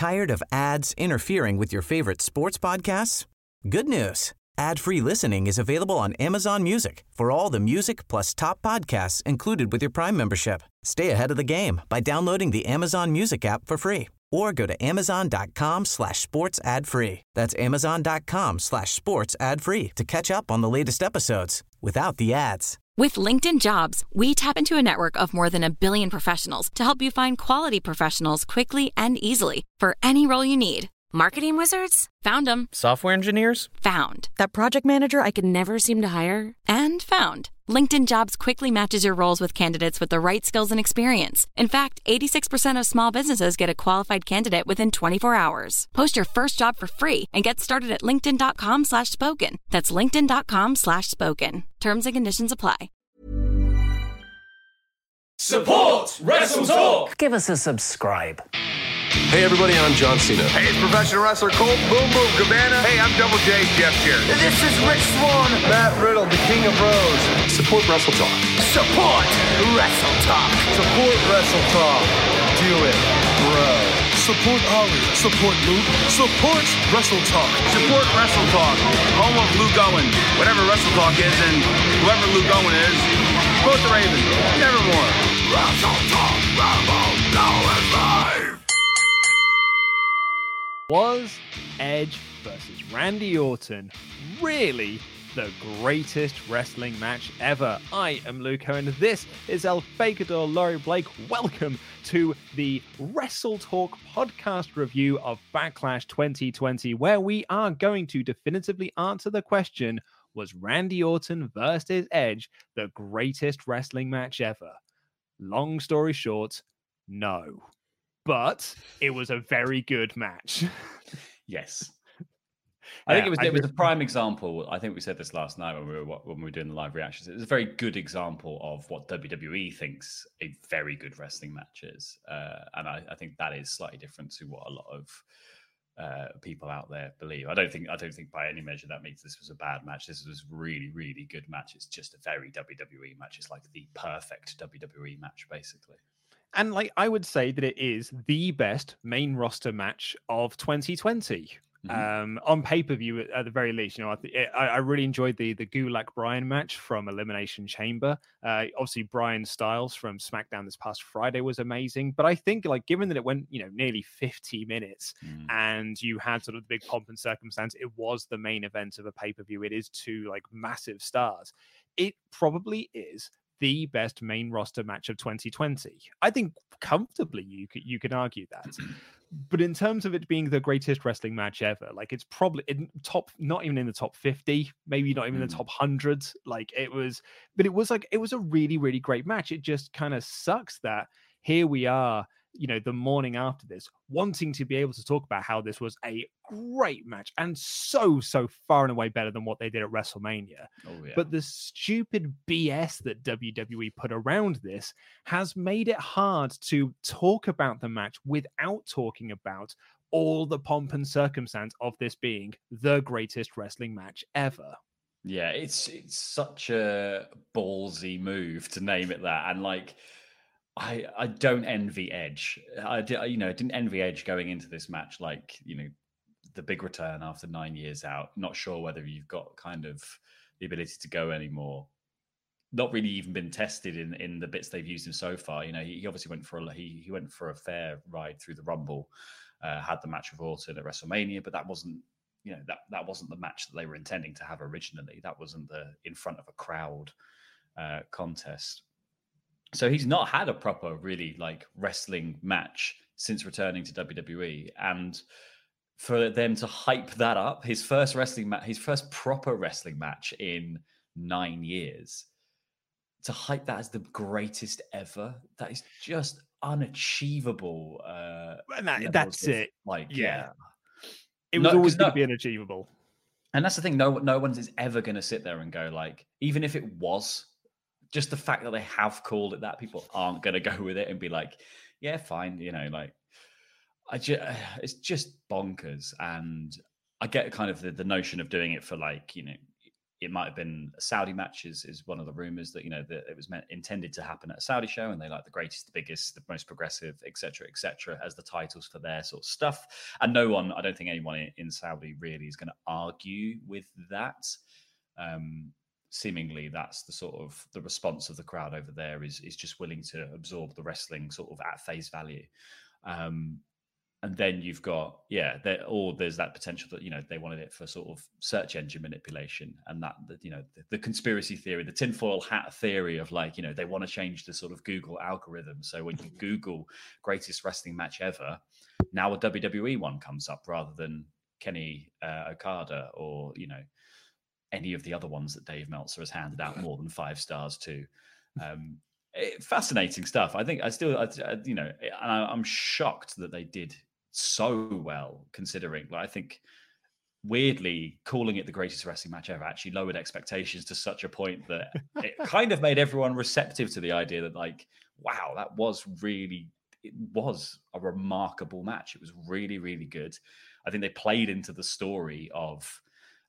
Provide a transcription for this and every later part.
Tired of ads interfering with your favorite sports podcasts? Good news. Ad-free listening is available on Amazon Music for all the music plus top podcasts included with your Prime membership. Stay ahead of the game by downloading the Amazon Music app for free or go to amazon.com/sports ad free. That's amazon.com/sports ad free to catch up on the latest episodes without the ads. With LinkedIn Jobs, we tap into a network of more than 1 billion professionals to help you find quality professionals quickly and easily for any role you need. Marketing wizards? Found them. Software engineers? Found. That project manager I could never seem to hire? And found. LinkedIn Jobs quickly matches your roles with candidates with the right skills and experience. In fact, 86% of small businesses get a qualified candidate within 24 hours. Post your first job for free and get started at linkedin.com/spoken. That's linkedin.com/spoken. Terms and conditions apply. Support Wrestle Talk! Give us a subscribe. Hey everybody, I'm John Cena. Hey, it's professional wrestler Colt Boom Boom Cabana. Hey, I'm Double J, Jeff Jarrett. This is Rich Swann. Matt Riddle, the King of Bros. Support Wrestle Talk. Support Wrestle Talk. Support Wrestle Talk. Do it, bro. Support Ollie. Support Luke. Support Wrestle Talk. Support Wrestle Talk. Home of Luke Owen. Whatever Wrestle Talk is and whoever Luke Owen is. Support the Raven. Nevermore. Wrestle Talk. Rambo. Now it's live. Was Edge versus Randy Orton really the greatest wrestling match ever? I am Luke Owen. This is El Fakador Laurie Blake. Welcome to the Wrestle Talk podcast review of Backlash 2020, where we are going to definitively answer the question, was Randy Orton versus Edge the greatest wrestling match ever? Long story short, no. But it was a very good match. Yes. I think it was a prime example. I think we said this last night when we were doing the live reactions. It was a very good example of what WWE thinks a very good wrestling match is. And I think that is slightly different to what a lot of people out there believe. I don't think by any measure that means this was a bad match. This was a really, really good match. It's just a very WWE match. It's like the perfect WWE match, basically. And like I would say that it is the best main roster match of 2020. On pay-per-view at the very least. You know, I really enjoyed the Gulak Bryan match from Elimination Chamber. Obviously Bryan Styles from SmackDown this past Friday was amazing, but I think like given that it went nearly 50 minutes and you had sort of the big pomp and circumstance, it was the main event of a pay-per-view. It is two like massive stars. It probably is the best main roster match of 2020. I think comfortably you can argue that. But in terms of it being the greatest wrestling match ever, like it's probably in not even in the top 50, maybe not even in the top 100. Like it was a really, really great match. It just kind of sucks that here we are, the morning after this, wanting to be able to talk about how this was a great match and so far and away better than what they did at WrestleMania. Oh, yeah. But the stupid BS that WWE put around this has made it hard to talk about the match without talking about all the pomp and circumstance of this being the greatest wrestling match ever. Yeah, it's such a ballsy move to name it that. And like, I don't envy Edge. I didn't envy Edge going into this match, like, the big return after 9 years out. Not sure whether you've got kind of the ability to go anymore. Not really even been tested in the bits they've used him so far. He obviously went for a fair ride through the Rumble, had the match with Orton at WrestleMania, but that wasn't that wasn't the match that they were intending to have originally. That wasn't the in front of a crowd contest. So he's not had a proper, really like wrestling match since returning to WWE, and for them to hype that up, his first proper wrestling match in 9 years, to hype that as the greatest ever, that is just unachievable. That's it. Like, it was always going to be unachievable. And that's the thing. No one is ever going to sit there and go like, even if it was. Just the fact that they have called it that, people aren't going to go with it and be like, yeah, fine. It's just bonkers. And I get kind of the notion of doing it for like, it might have been a Saudi match is one of the rumors that, that it was intended to happen at a Saudi show, and they like the greatest, the biggest, the most progressive, etc., as the titles for their sort of stuff. And no one, I don't think anyone in Saudi really is going to argue with that. Seemingly that's the sort of the response of the crowd over there is just willing to absorb the wrestling sort of at face value. And then you've got, there's that potential that, they wanted it for sort of search engine manipulation, and that, the conspiracy theory, the tinfoil hat theory of like, they want to change the sort of Google algorithm. So when you Google greatest wrestling match ever, now a WWE one comes up rather than Kenny Okada or, any of the other ones that Dave Meltzer has handed out more than 5 stars to. Fascinating stuff. I think I'm shocked that they did so well, considering, I think weirdly calling it the greatest wrestling match ever actually lowered expectations to such a point that it kind of made everyone receptive to the idea that like, wow, it was a remarkable match. It was really, really good. I think they played into the story of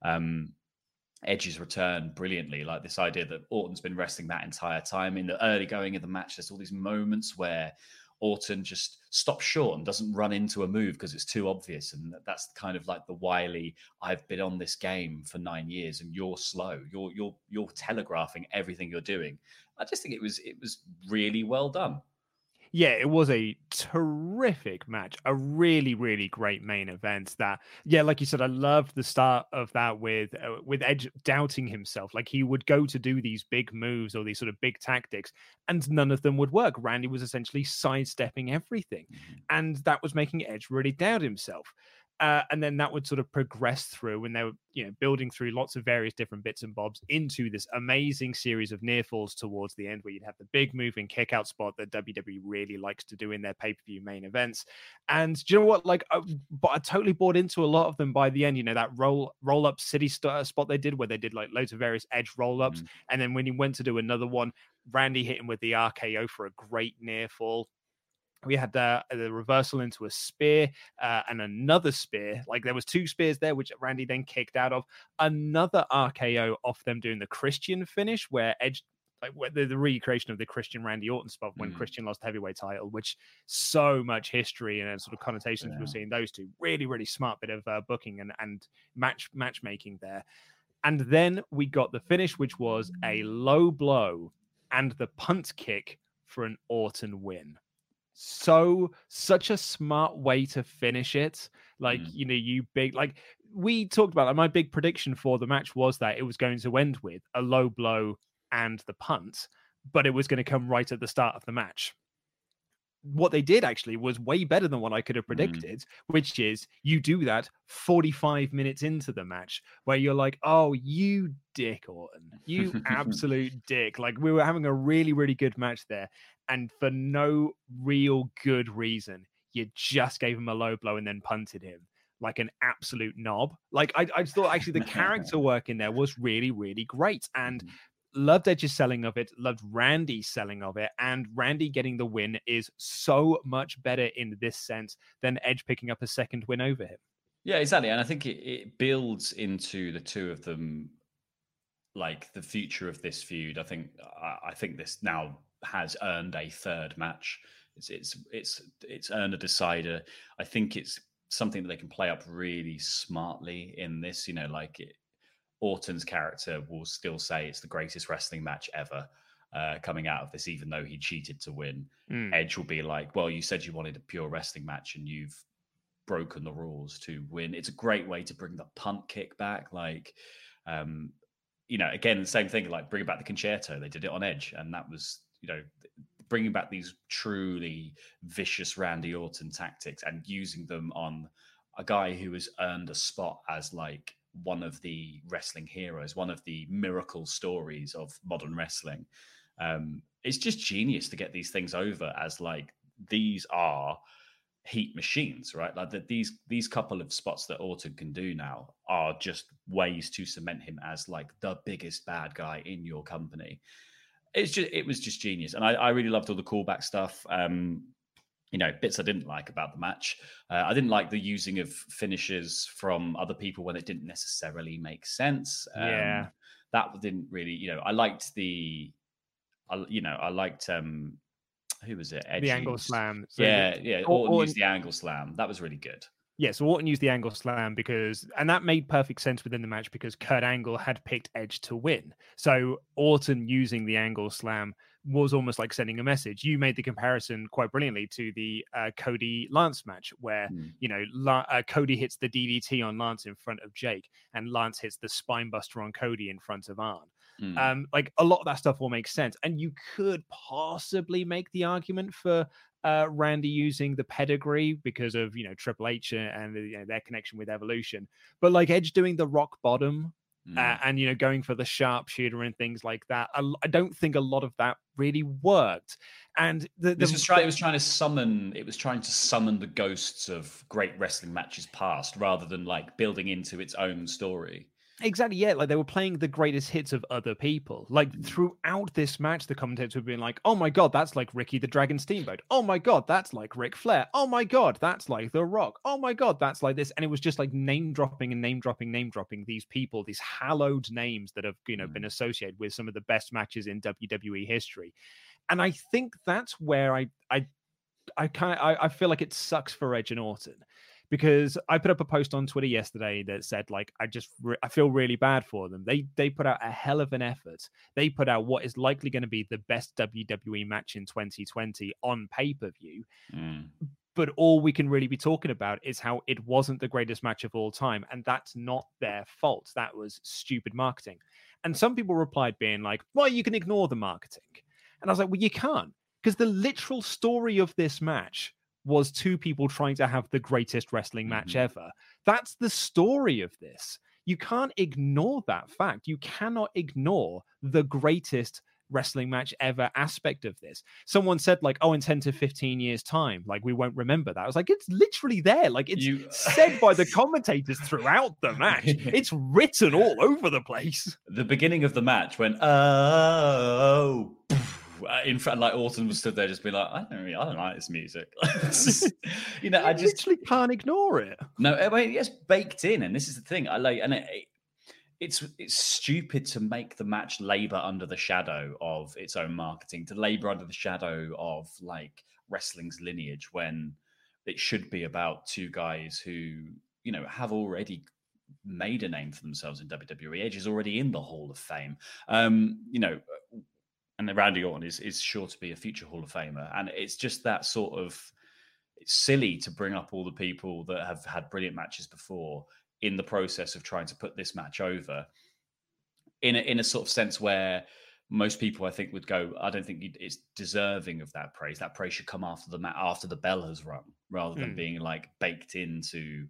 Edge's return brilliantly, like this idea that Orton's been wrestling that entire time. In the early going of the match, there's all these moments where Orton just stops short and doesn't run into a move because it's too obvious. And that's kind of like the wily, I've been on this game for 9 years and you're slow. You're telegraphing everything you're doing. I just think it was really well done. Yeah, it was a terrific match, a really, really great main event. That, like you said, I loved the start of that with Edge doubting himself. Like he would go to do these big moves or these sort of big tactics, and none of them would work. Randy was essentially sidestepping everything, and that was making Edge really doubt himself. And then that would sort of progress through when they were, building through lots of various different bits and bobs into this amazing series of near falls towards the end, where you'd have the big moving kick out spot that WWE really likes to do in their pay-per-view main events. And do you know what? Like, I totally bought into a lot of them by the end. That roll up city spot they did, where they did like loads of various Edge roll ups, and then when he went to do another one, Randy hit him with the RKO for a great near fall. We had the reversal into a spear and another spear. Like there was 2 spears there, which Randy then kicked out of. Another RKO off them doing the Christian finish, where Edge, like the recreation of the Christian Randy Orton spot when Christian lost the heavyweight title, which so much history and sort of connotations we're seeing those two. Really, really smart bit of booking and matchmaking there. And then we got the finish, which was a low blow and the punt kick for an Orton win. Such a smart way to finish it. Like, you big, like we talked about, like, my big prediction for the match was that it was going to end with a low blow and the punt, but it was going to come right at the start of the match. What they did actually was way better than what I could have predicted, which is you do that 45 minutes into the match where you're like, oh, you dick, Orton, you absolute dick. Like we were having a really, really good match there. And for no real good reason, you just gave him a low blow and then punted him like an absolute knob. Like I thought actually the character work in there was really, really great. And loved Edge's selling of it, loved Randy's selling of it, and Randy getting the win is so much better in this sense than Edge picking up a second win over him. Yeah, exactly. And I think it builds into the two of them, like the future of this feud. I think this now has earned a third match. It's earned a decider. I think it's something that they can play up really smartly in this. Orton's character will still say it's the greatest wrestling match ever coming out of this, even though he cheated to win. Edge will be like, well, you said you wanted a pure wrestling match and you've broken the rules to win. It's a great way to bring the punt kick back. Again, the same thing, like bring back the concerto. They did it on Edge, and that was, bringing back these truly vicious Randy Orton tactics and using them on a guy who has earned a spot as like one of the wrestling heroes, one of the miracle stories of modern wrestling. It's just genius to get these things over as like, these are heat machines, right? Like that these couple of spots that Orton can do now are just ways to cement him as like the biggest bad guy in your company. It was just genius. And I really loved all the callback stuff. Bits I didn't like about the match. I didn't like the using of finishes from other people when it didn't necessarily make sense. that didn't really, I liked who was it? Edge the angle used. slam. So Orton used the angle slam. That was really good. Yeah, so Orton used the angle slam and that made perfect sense within the match because Kurt Angle had picked Edge to win. So Orton using the angle slam was almost like sending a message. You made the comparison quite brilliantly to the Cody Lance match where, Cody hits the DDT on Lance in front of Jake and Lance hits the spine buster on Cody in front of Arn. Like a lot of that stuff will make sense. And you could possibly make the argument for Randy using the pedigree because of Triple H and their connection with Evolution, but like Edge doing the rock bottom and going for the sharpshooter and things like that, I don't think a lot of that really worked. And it was trying to summon the ghosts of great wrestling matches past rather than like building into its own story. Exactly, yeah. Like they were playing the greatest hits of other people. Like throughout this match, the commentators were being like, "Oh my god, that's like Ricky the Dragon Steamboat. Oh my god, that's like Ric Flair. Oh my god, that's like The Rock. Oh my god, that's like this." And it was just like name dropping these people, these hallowed names that have been associated with some of the best matches in WWE history. And I think that's where I feel like it sucks for Edge and Orton. Because I put up a post on Twitter yesterday that said, like, I feel really bad for them. They put out a hell of an effort. They put out what is likely going to be the best WWE match in 2020 on pay-per-view. But all we can really be talking about is how it wasn't the greatest match of all time. And that's not their fault. That was stupid marketing. And some people replied being like, well, you can ignore the marketing. And I was like, well, you can't. Because the literal story of this match was two people trying to have the greatest wrestling match ever. That's the story of this. You can't ignore that fact. You cannot ignore the greatest wrestling match ever aspect of this. Someone said like, oh, in 10 to 15 years time, like we won't remember that. I was like, it's literally there. Like it's said by the commentators throughout the match. It's written all over the place. The beginning of the match when, in front, like Orton was stood there, just be like, I don't like this music. I just literally can't ignore it. No, I mean, it's baked in, and this is the thing. I like, and it's stupid to make the match labor under the shadow of its own marketing, to labor under the shadow of like wrestling's lineage, when it should be about two guys who have already made a name for themselves in WWE. Edge is already in the Hall of Fame. And Randy Orton is sure to be a future Hall of Famer. And it's just that sort of, it's silly to bring up all the people that have had brilliant matches before in the process of trying to put this match over in a sort of sense where most people, I think, would go, I don't think it's deserving of that praise. That praise should come after the bell has rung, rather than being like baked into,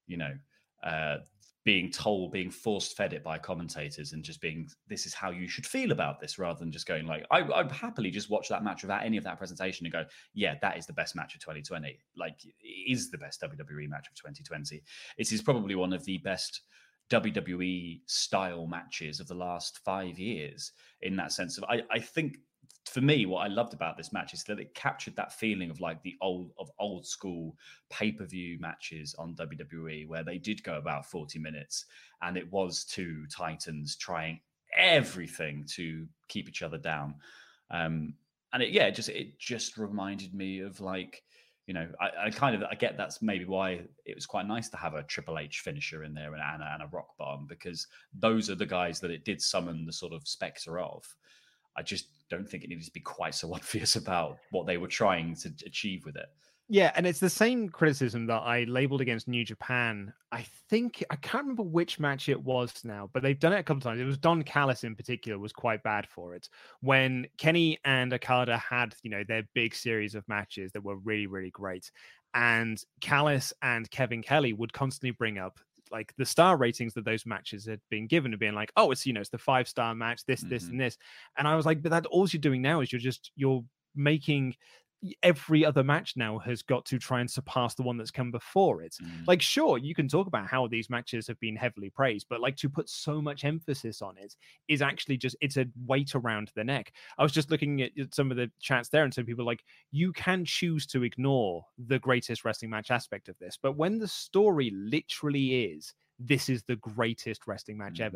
being told, being forced fed it by commentators and just being, this is how you should feel about this, rather than just going like, I'd happily just watch that match without any of that presentation and go, yeah, that is the best match of 2020. Like, it is the best WWE match of 2020. It is probably one of the best WWE style matches of the last 5 years, in that sense of, I think, for me, what I loved about this match is that it captured that feeling of like the old school pay-per-view matches on WWE, where they did go about 40 minutes and it was two titans trying everything to keep each other down. And it just reminded me of like, I get that's maybe why it was quite nice to have a Triple H finisher in there and a rock bottom, because those are the guys that it did summon the sort of specter of. I just don't think it needed to be quite so obvious about what they were trying to achieve with it. Yeah, and it's the same criticism that I labeled against New Japan. I can't remember which match it was now, but they've done it a couple of times. It was Don Callis in particular was quite bad for it. When Kenny and Okada had, their big series of matches that were really, really great. And Callis and Kevin Kelly would constantly bring up like the star ratings that those matches had been given, and being like, oh, it's, it's the 5-star match, this, and this. And I was like, but that all you're doing now is you're making every other match now has got to try and surpass the one that's come before it. Like, sure, you can talk about how these matches have been heavily praised, but like to put so much emphasis on it is actually just, it's a weight around the neck. I was just looking at some of the chats there, and some people like, you can choose to ignore the greatest wrestling match aspect of this, but when the story literally is, this is the greatest wrestling match ever,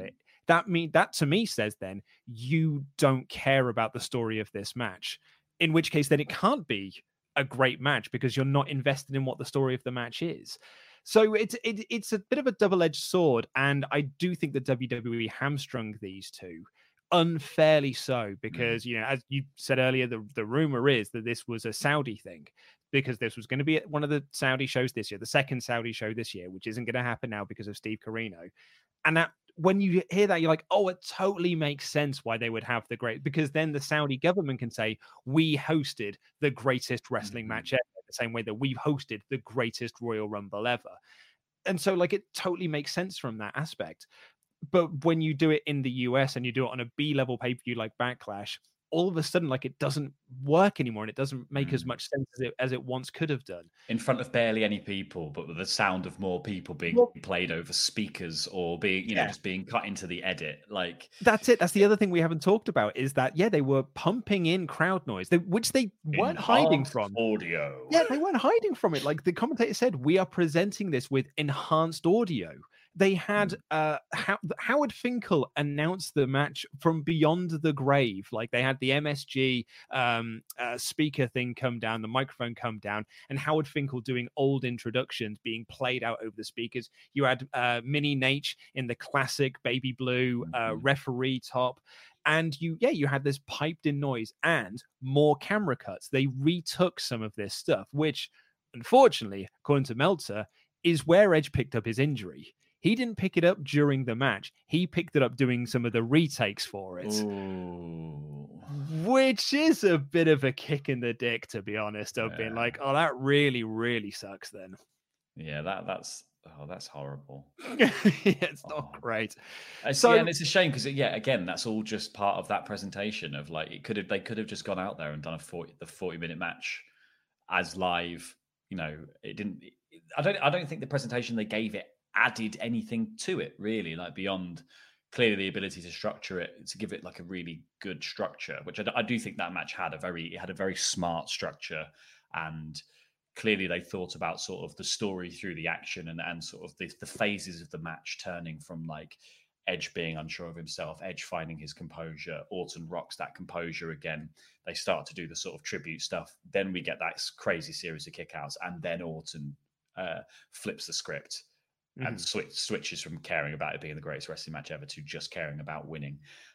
that to me says then you don't care about the story of this match, in which case then it can't be a great match because you're not invested in what the story of the match is. So it's a bit of a double-edged sword, and I do think that WWE hamstrung these two unfairly so, because as you said earlier, the rumor is that this was a Saudi thing, because this was going to be at one of the Saudi shows this year, the second Saudi show this year, which isn't going to happen now because of Steve Corino. And that, when you hear that, you're like, oh, it totally makes sense why they would have the great, because then the Saudi government can say, we hosted the greatest wrestling match ever, the same way that we've hosted the greatest Royal Rumble ever. And so it totally makes sense from that aspect. But when you do it in the US and you do it on a B-level pay-per-view like Backlash, all of a sudden, it doesn't work anymore, and it doesn't make as much sense as it once could have done. In front of barely any people, but with the sound of more people being played over speakers or being, just being cut into the edit. That's it. That's the other thing we haven't talked about, is that, they were pumping in crowd noise, which they weren't hiding from. Audio. Yeah, they weren't hiding from it. Like the commentator said, we are presenting this with enhanced audio. They had Howard Finkel announce the match from beyond the grave. Like they had the MSG speaker thing come down, the microphone come down, and Howard Finkel doing old introductions being played out over the speakers. You had Mini Nate in the classic baby blue referee top. And you had this piped in noise and more camera cuts. They retook some of this stuff, which unfortunately, according to Meltzer, is where Edge picked up his injury. He didn't pick it up during the match. He picked it up doing some of the retakes for it. Ooh. Which is a bit of a kick in the dick, to be honest, of being like, oh, that really, really sucks then. Yeah, that's horrible. It's not great. And it's a shame because, again, that's all just part of that presentation of they could have just gone out there and done the 40-minute match as live. It didn't. I don't think the presentation they gave it added anything to it really, beyond clearly the ability to structure it, to give it a really good structure, which I do think that match had a very smart structure, and clearly they thought about sort of the story through the action and sort of the phases of the match, turning from Edge being unsure of himself, Edge finding his composure, Orton rocks that composure again. They start to do the sort of tribute stuff. Then we get that crazy series of kickouts, and then Orton flips the script and switches from caring about it being the greatest wrestling match ever to just caring about winning.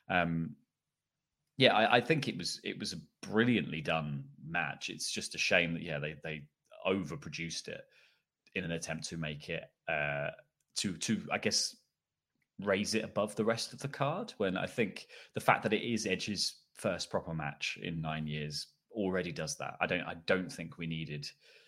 I think it was a brilliantly done match. It's just a shame that they overproduced it in an attempt to make it to I guess raise it above the rest of the card, when I think the fact that it is Edge's first proper match in 9 years already does that. I don't think we needed,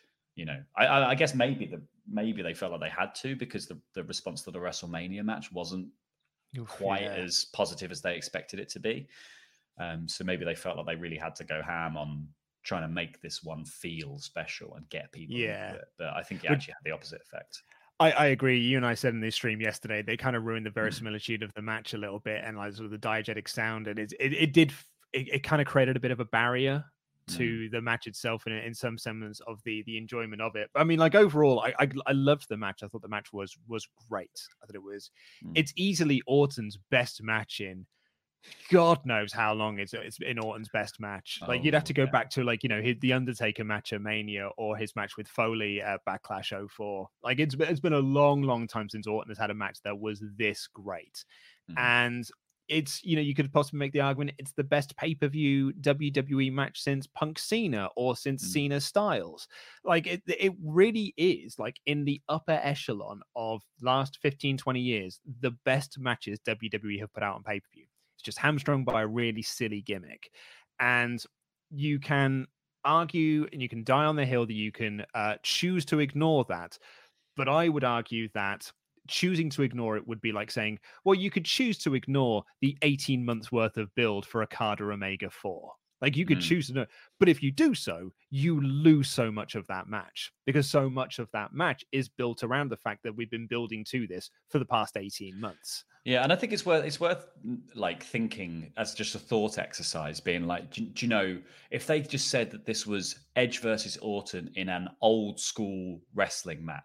I guess maybe they felt like they had to, because the response to the WrestleMania match wasn't quite as positive as they expected it to be. So maybe they felt like they really had to go ham on trying to make this one feel special and get people into it. But I think it actually had the opposite effect. I agree. You and I said in the stream yesterday, they kind of ruined the verisimilitude of the match a little bit, and sort of the diegetic sound, and it kind of created a bit of a barrier to the match itself, and in some semblance of the enjoyment of it. But I mean, overall, I loved the match. I thought the match was great. I thought it was it's easily Orton's best match in God knows how long. It's in Orton's best match. You'd have to go back to the Undertaker match at Mania, or his match with Foley at Backlash 04. It's been a long time since Orton has had a match that was this great. And it's, you could possibly make the argument it's the best pay-per-view WWE match since Punk Cena, or since Cena Styles. It really is in the upper echelon of last 15-20 years, the best matches WWE have put out on pay-per-view. It's just hamstrung by a really silly gimmick. And you can argue and you can die on the hill that you can choose to ignore that. But I would argue that choosing to ignore it would be like saying, well, you could choose to ignore the 18 months worth of build for Okada Omega 4. You could choose to know, but if you do so, you lose so much of that match, because so much of that match is built around the fact that we've been building to this for the past 18 months. Yeah, and I think it's worth thinking as just a thought exercise, being do you know, if they just said that this was Edge versus Orton in an old school wrestling match,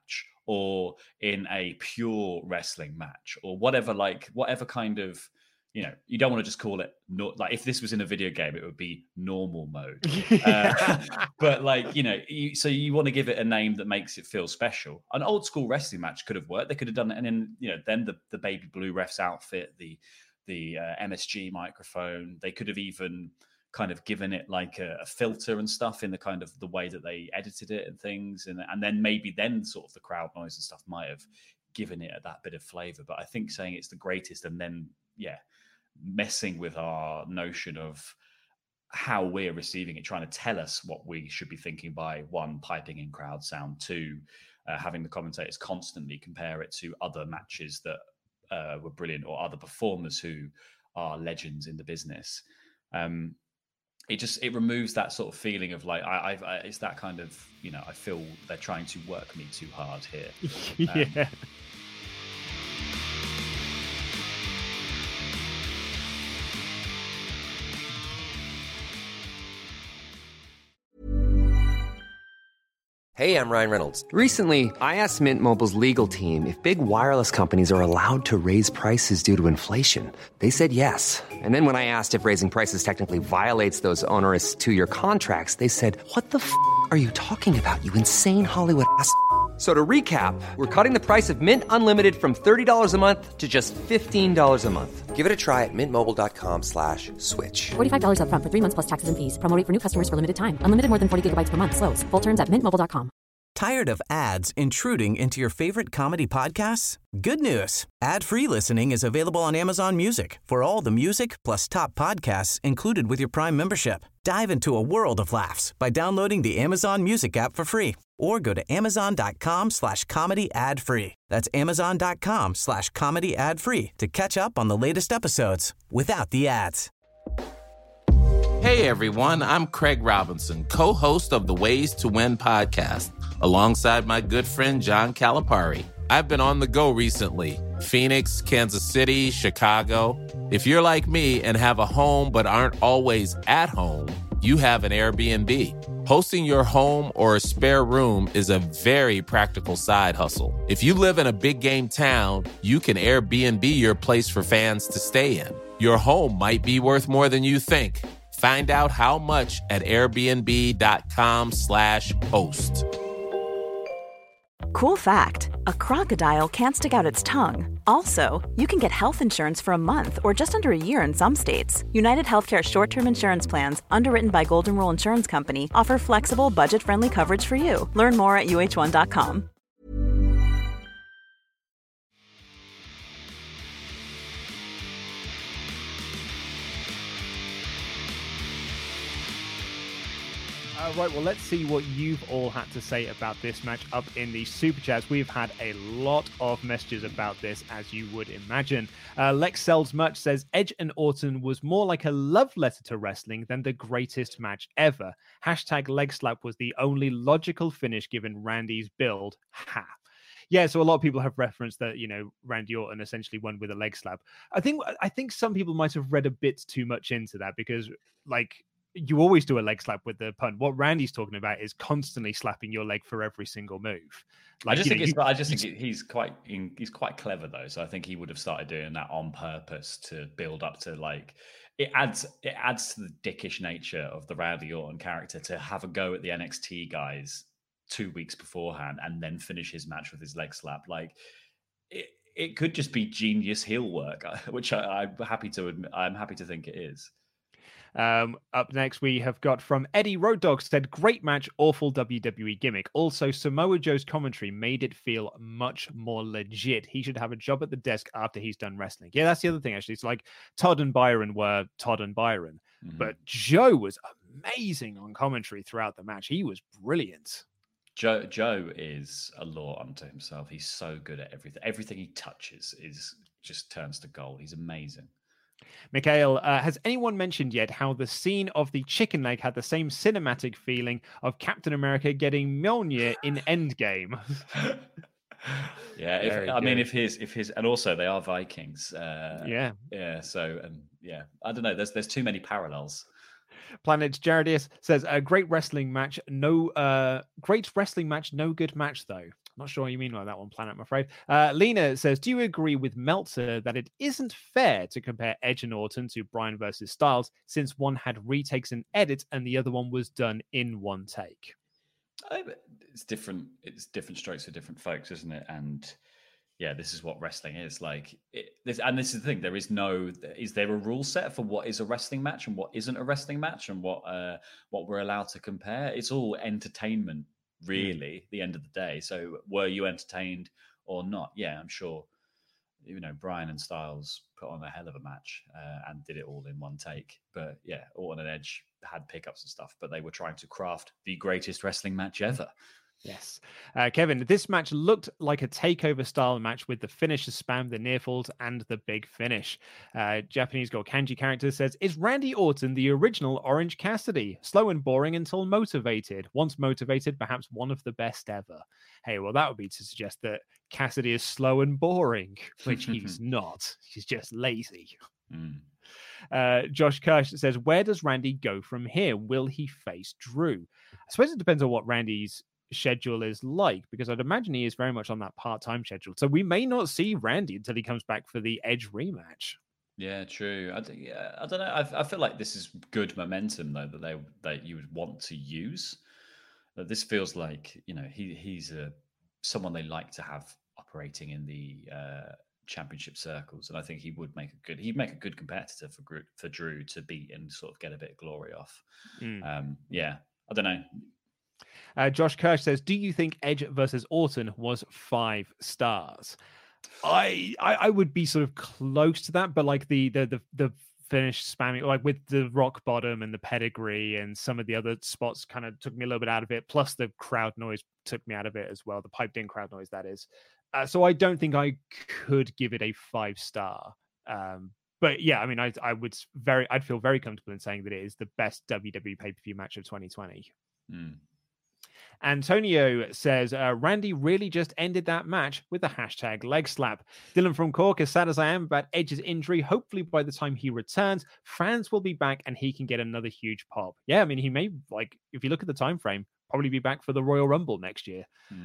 or in a pure wrestling match, or whatever kind of, you know, you don't want to just call it like, if this was in a video game, it would be normal mode. But like, you know, so you want to give it a name that makes it feel special. An old school wrestling match could have worked. They could have done it, and then, you know, then the baby blue ref's outfit, the MSG microphone. They could have even kind of given it like a filter and stuff in the kind of the way that they edited it and things, and then maybe then sort of the crowd noise and stuff might have given it that bit of flavor. But I think saying it's the greatest and then messing with our notion of how we're receiving it, trying to tell us what we should be thinking by, one, piping in crowd sound, two, having the commentators constantly compare it to other matches that were brilliant, or other performers who are legends in the business. It removes that sort of feeling of like, it's that kind of, you know, I feel they're trying to work me too hard here. Yeah. Hey, I'm Ryan Reynolds. Recently, I asked Mint Mobile's legal team if big wireless companies are allowed to raise prices due to inflation. They said yes. And then when I asked if raising prices technically violates those onerous 2-year contracts, they said, "What the f*** are you talking about, you insane Hollywood ass?" So to recap, we're cutting the price of Mint Unlimited from $30 a month to just $15 a month. Give it a try at mintmobile.com/switch. $45 up front for 3 months plus taxes and fees. Promo rate for new customers for limited time. Unlimited more than 40 gigabytes per month. Slows full terms at mintmobile.com. Tired of ads intruding into your favorite comedy podcasts? Good news. Ad-free listening is available on Amazon Music for all the music plus top podcasts included with your Prime membership. Dive into a world of laughs by downloading the Amazon Music app for free, or go to amazon.com/comedy ad-free. That's amazon.com/comedy ad-free to catch up on the latest episodes without the ads. Hey everyone, I'm Craig Robinson, co-host of the Ways to Win podcast, alongside my good friend John Calipari. I've been on the go recently. Phoenix, Kansas City, Chicago. If you're like me and have a home but aren't always at home, you have an Airbnb. Hosting your home or a spare room is a very practical side hustle. If you live in a big game town, you can Airbnb your place for fans to stay in. Your home might be worth more than you think. Find out how much at airbnb.com/host. Cool fact, a crocodile can't stick out its tongue. Also, you can get health insurance for a month or just under a year in some states. United Healthcare short-term insurance plans, underwritten by Golden Rule Insurance Company, offer flexible, budget-friendly coverage for you. Learn more at uh1.com. Right, well, let's see what you've all had to say about this match up in the Super Chats. We've had a lot of messages about this, as you would imagine. Lex Sells Much says, Edge and Orton was more like a love letter to wrestling than the greatest match ever. # leg slap was the only logical finish given Randy's build. Ha. Yeah, so a lot of people have referenced that, you know, Randy Orton essentially won with a leg slap. I think some people might have read a bit too much into that, because, like, you always do a leg slap with the pun. What Randy's talking about is constantly slapping your leg for every single move. Like, I just think he's quite clever though. So I think he would have started doing that on purpose to build up to, like, it adds to the dickish nature of the Randy Orton character to have a go at the NXT guys 2 weeks beforehand and then finish his match with his leg slap. Like, it could just be genius heel work, which I'm happy to think it is. Up next, we have got from Eddie Road Dogg said, great match, awful WWE gimmick. Also, Samoa Joe's commentary made it feel much more legit. He should have a job at the desk after he's done wrestling. Yeah, that's the other thing, actually. It's like Todd and Byron were Todd and Byron, but Joe was amazing on commentary throughout the match. He was brilliant. Joe is a law unto himself. He's so good at everything. Everything he touches just turns to gold. He's amazing. Mikhail, has anyone mentioned yet how the scene of the chicken leg had the same cinematic feeling of Captain America getting Mjolnir in Endgame? Yeah, if his, and also they are Vikings. So I don't know. There's too many parallels. Planet Jaredius says, a great wrestling match, no good match though. Not sure what you mean by that one, Planet, I'm afraid. Lena says, do you agree with Meltzer that it isn't fair to compare Edge and Orton to Bryan versus Styles, since one had retakes and edits and the other one was done in one take? It's different. It's different strokes for different folks, isn't it? And yeah, this is what wrestling is like. This is the thing. Is there a rule set for what is a wrestling match and what isn't a wrestling match, and what we're allowed to compare? It's all entertainment, really. At the end of the day. So, were you entertained or not? Yeah, I'm sure. Bryan and Styles put on a hell of a match and did it all in one take. But yeah, Orton and Edge had pickups and stuff, but they were trying to craft the greatest wrestling match ever. Yes. Kevin, this match looked like a takeover style match with the finisher spam, the near falls, and the big finish. Japanese girl Kanji character says, is Randy Orton the original Orange Cassidy? Slow and boring until motivated. Once motivated, perhaps one of the best ever. Hey, well, that would be to suggest that Cassidy is slow and boring, which he's not. He's just lazy. Josh Kirsch says, where does Randy go from here? Will he face Drew? I suppose it depends on what Randy's schedule is like, because I'd imagine he is very much on that part-time schedule, so we may not see Randy until he comes back for the Edge rematch. Yeah, true. I don't know. I feel like this is good momentum though, that you would want to use. This feels like he's someone they like to have operating in the championship circles, and I think he'd make a good competitor for Drew to beat and sort of get a bit of glory off. Yeah, I don't know. Josh Kirsch says, do you think Edge versus Orton was 5 stars? I would be sort of close to that, but like the finish spamming, like with the rock bottom and the pedigree and some of the other spots kind of took me a little bit out of it. Plus the crowd noise took me out of it as well. The piped in crowd noise, that is. So I don't think I could give it a 5-star. But yeah, I mean, I'd feel very comfortable in saying that it is the best WWE pay-per-view match of 2020. Antonio says, Randy really just ended that match with the hashtag leg slap. Dylan from Cork, as sad as I am about Edge's injury, hopefully by the time he returns, fans will be back and he can get another huge pop. Yeah, I mean, he may, like, if you look at the time frame, probably be back for the Royal Rumble next year.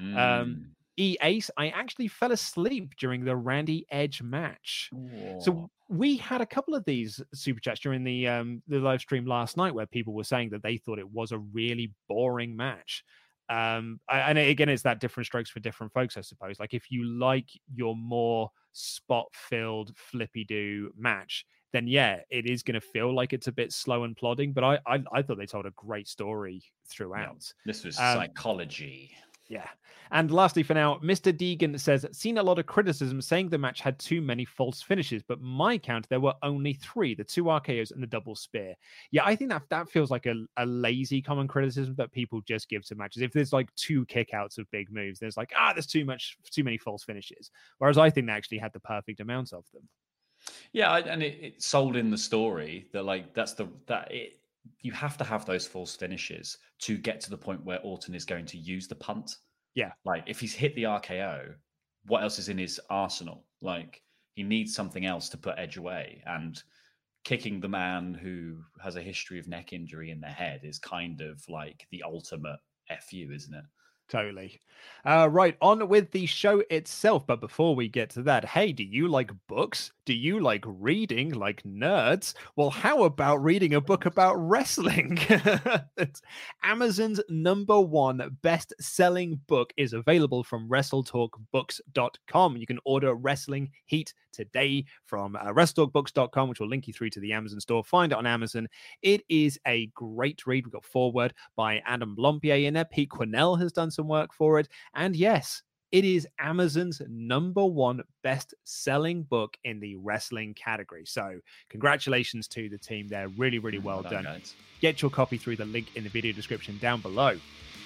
Ace, I actually fell asleep during the Randy Edge match. Whoa. So we had a couple of these super chats during the live stream last night where people were saying that they thought it was a really boring match. And again, it's that different strokes for different folks, I suppose. Like if you like your more spot-filled flippy-do match, then yeah, it is going to feel like it's a bit slow and plodding. But I thought they told a great story throughout. Yeah, this was psychology. Yeah. And lastly for now, Mr. Deegan says, seen a lot of criticism saying the match had too many false finishes, but my count, there were only 3, the 2 RKOs and the double spear. Yeah, I think that feels like a lazy common criticism that people just give to matches. If there's like 2 kickouts of big moves, there's like, there's too many false finishes. Whereas I think they actually had the perfect amount of them. Yeah, and it sold in the story that like you have to have those false finishes to get to the point where Orton is going to use the punt. Yeah. Like if he's hit the RKO, what else is in his arsenal? Like he needs something else to put Edge away, and kicking the man who has a history of neck injury in the head is kind of like the ultimate FU, isn't it? Totally. Right, on with the show itself. But before we get to that, hey, do you like books? Do you like reading like nerds? Well, how about reading a book about wrestling? Amazon's #1 best-selling book is available from WrestleTalkBooks.com. You can order Wrestling Heat today from WrestleTalkBooks.com, which will link you through to the Amazon store. Find it on Amazon. It is a great read. We've got foreword by Adam Blompier in there. Pete Quinnell has done some work for it. And yes, it is Amazon's #1 best-selling book in the wrestling category. So congratulations to the team there. Really, really well done. Guys. Get your copy through the link in the video description down below.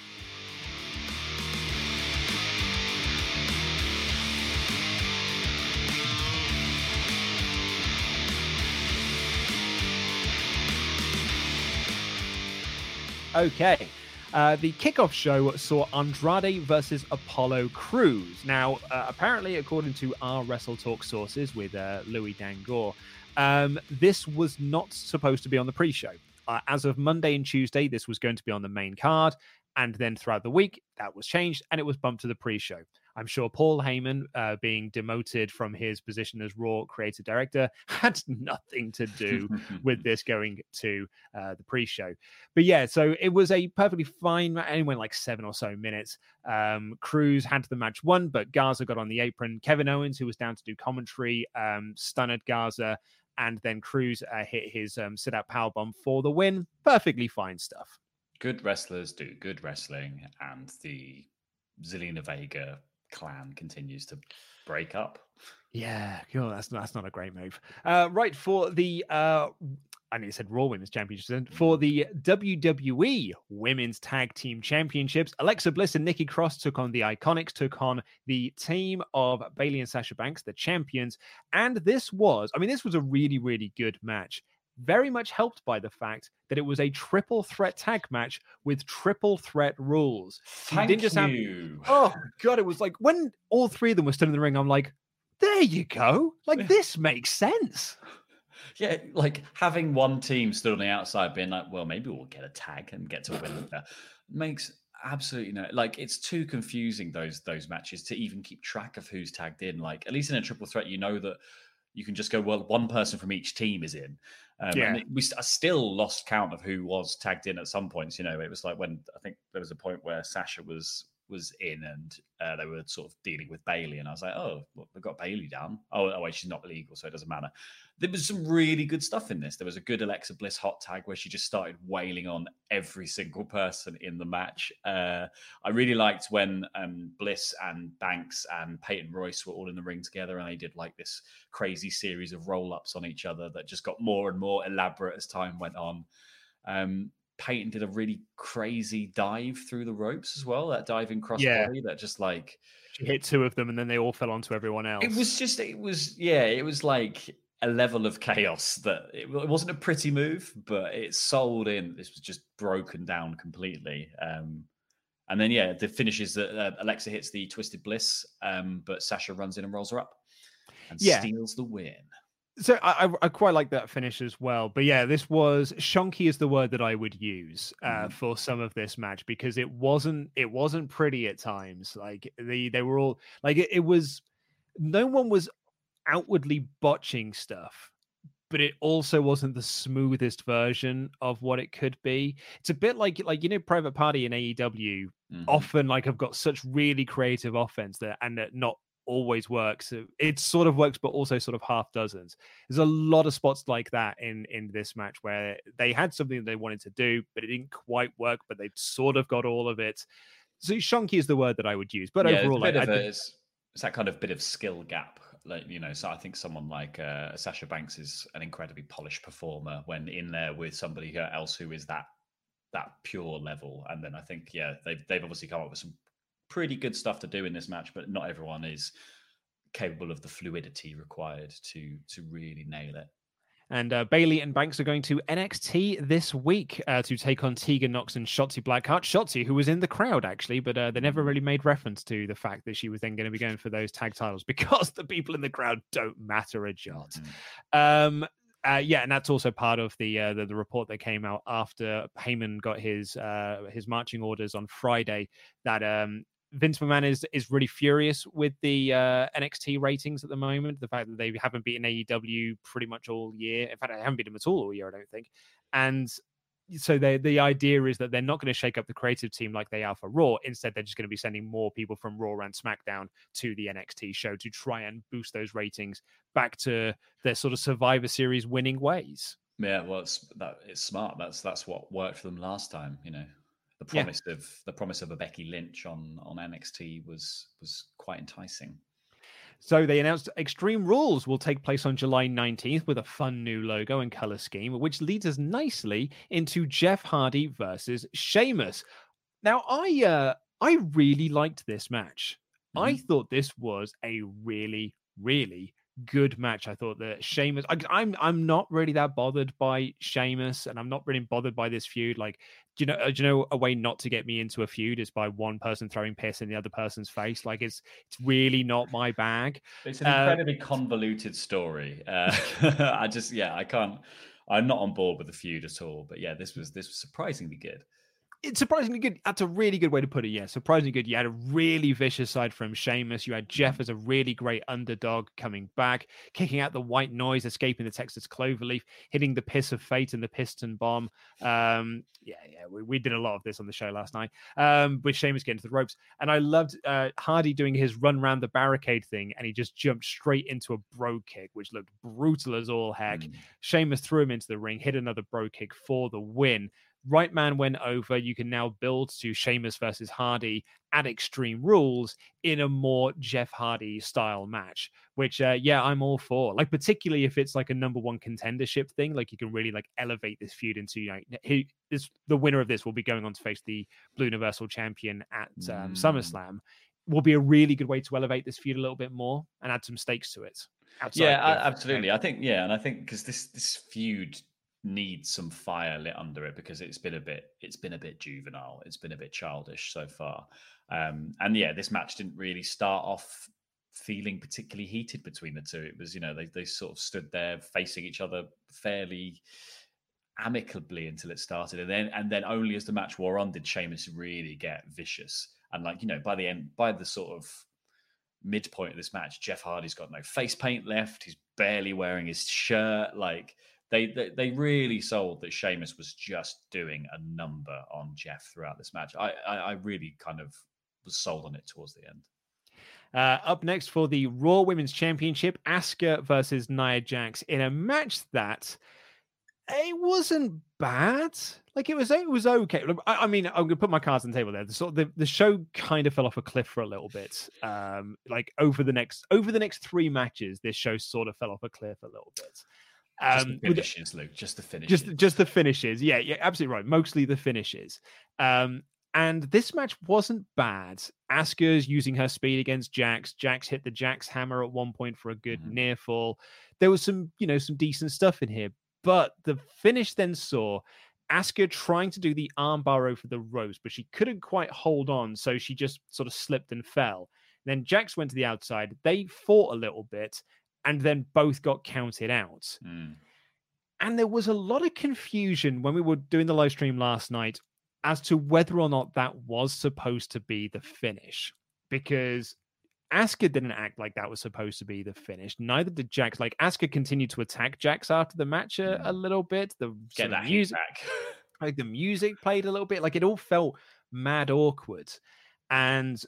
Okay. The kickoff show saw Andrade versus Apollo Crews. Now, apparently, according to our Wrestle Talk sources with Louis Dangoor, this was not supposed to be on the pre-show. As of Monday and Tuesday, this was going to be on the main card. And then throughout the week, that was changed and it was bumped to the pre-show. I'm sure Paul Heyman, being demoted from his position as Raw creative director, had nothing to do with this going to the pre-show. But yeah, so it was a perfectly fine match. It went like 7 or so minutes. Cruz had the match won, but Garza got on the apron. Kevin Owens, who was down to do commentary, stunned Garza, and then Cruz hit his sit-out powerbomb for the win. Perfectly fine stuff. Good wrestlers do good wrestling, and the Zelina Vega clan continues to break up. Yeah, that's not a great move. Right, for the I know you said Raw Women's Championship. For the WWE Women's Tag Team Championships, Alexa Bliss and Nikki Cross took on the Iconics, took on the team of Bayley and Sasha Banks, the champions. And this was a really, really good match. Very much helped by the fact that it was a triple threat tag match with triple threat rules. Thank you. Oh, God, it was like when all three of them were stood in the ring, I'm like, there you go. Like, this makes sense. Yeah, like having one team stood on the outside being like, well, maybe we'll get a tag and get to win there makes absolutely no, like, it's too confusing, those matches, to even keep track of who's tagged in. Like, at least in a triple threat, you know that you can just go, well, one person from each team is in. And I still lost count of who was tagged in at some points. You know, it was like when I think there was a point where Sasha was in and they were sort of dealing with Bayley, and I was like, oh, well, they've got Bayley down. Oh wait, she's not legal, so it doesn't matter. There was some really good stuff in this. There was a good Alexa Bliss hot tag where she just started wailing on every single person in the match. I really liked when Bliss and Banks and Peyton Royce were all in the ring together, and they did like this crazy series of roll-ups on each other that just got more and more elaborate as time went on. Peyton did a really crazy dive through the ropes as well. That diving crossbody that just like she hit two of them and then they all fell onto everyone else. It was like a level of chaos that it wasn't a pretty move, but it sold in. This was just broken down completely. And then the finish is that Alexa hits the Twisted Bliss, but Sasha runs in and rolls her up and steals the win. So I quite like that finish as well. But yeah, this was shonky is the word that I would use for some of this match, because it wasn't pretty at times. Like they were all like it was, no one was outwardly botching stuff, but it also wasn't the smoothest version of what it could be. It's a bit like Private Party in AEW often like have got such really creative offense that not always works. It sort of works, but also sort of half dozens. There's a lot of spots like that in this match where they had something that they wanted to do, but it didn't quite work, but they sort of got all of it. So shonky is the word that I would use. But overall, it's that kind of bit of skill gap. Like, so I think someone like Sasha Banks is an incredibly polished performer when in there with somebody else who is that pure level. And then I think, they've obviously come up with some pretty good stuff to do in this match, but not everyone is capable of the fluidity required to really nail it. And Bayley and Banks are going to NXT this week to take on Tegan Nox and Shotzi Blackheart. Shotzi, who was in the crowd, actually, but they never really made reference to the fact that she was then going to be going for those tag titles because the people in the crowd don't matter a jot. And that's also part of the report that came out after Heyman got his marching orders on Friday, that Vince McMahon is really furious with the NXT ratings at the moment. The fact that they haven't beaten AEW pretty much all year. In fact, they haven't beaten them at all year, I don't think. And so the idea is that they're not going to shake up the creative team like they are for Raw. Instead, they're just going to be sending more people from Raw and SmackDown to the NXT show to try and boost those ratings back to their sort of Survivor Series winning ways. Yeah, well, it's smart. That's what worked for them last time. The promise of a Becky Lynch on NXT was quite enticing. So they announced Extreme Rules will take place on July 19th with a fun new logo and color scheme, which leads us nicely into Jeff Hardy versus Sheamus. Now, I really liked this match. I thought this was a really, really good match. I thought that Sheamus, I'm not really that bothered by Sheamus, and I'm not really bothered by this feud. Like, do you know a way not to get me into a feud is by one person throwing piss in the other person's face. Like, it's really not my bag. It's an incredibly convoluted story. I'm not on board with the feud at all. But yeah, this was surprisingly good. It's surprisingly good. That's a really good way to put it. Yeah, surprisingly good. You had a really vicious side from Sheamus. You had Jeff as a really great underdog coming back, kicking out the white noise, escaping the Texas Cloverleaf, hitting the piss of fate and the piston bomb. We did a lot of this on the show last night with Sheamus getting to the ropes. And I loved Hardy doing his run around the barricade thing, and he just jumped straight into a bro kick, which looked brutal as all heck. Sheamus threw him into the ring, hit another bro kick for the win. Right man went over. You can now build to Sheamus versus Hardy at Extreme Rules in a more Jeff Hardy style match, which, I'm all for. Like, particularly if it's like a number one contendership thing, like you can really like elevate this feud into, the winner of this will be going on to face the Blue Universal Champion at SummerSlam. Will be a really good way to elevate this feud a little bit more and add some stakes to it. Absolutely. I think because this feud needs some fire lit under it, because it's been a bit juvenile, it's been a bit childish so far, this match didn't really start off feeling particularly heated between the two. It was, they sort of stood there facing each other fairly amicably until it started, and then only as the match wore on did Sheamus really get vicious. And by the sort of midpoint of this match, Jeff Hardy's got no face paint left, he's barely wearing his shirt. Like, They really sold that Sheamus was just doing a number on Jeff throughout this match. I really kind of was sold on it towards the end. Up next for the Raw Women's Championship, Asuka versus Nia Jax in a match that it wasn't bad. Like, it was okay. I mean, I'm gonna put my cards on the table there. The show kind of fell off a cliff for a little bit. Like over the next 3 matches, this show sort of fell off a cliff a little bit. Just the finishes, Luke. Just the finishes. Just the finishes. Yeah, absolutely right. Mostly the finishes. And this match wasn't bad. Asuka's using her speed against Jax. Jax hit the Jax hammer at one point for a good near fall. There was some decent stuff in here. But the finish then saw Asuka trying to do the armbar over the ropes, but she couldn't quite hold on, so she just sort of slipped and fell. Then Jax went to the outside. They fought a little bit, and then both got counted out. And there was a lot of confusion when we were doing the live stream last night as to whether or not that was supposed to be the finish, because Asuka didn't act like that was supposed to be the finish. Neither did Jax. Like, Asuka continued to attack Jax after the match a little bit. Get that music back. Like, the music played a little bit. Like, it all felt mad awkward. And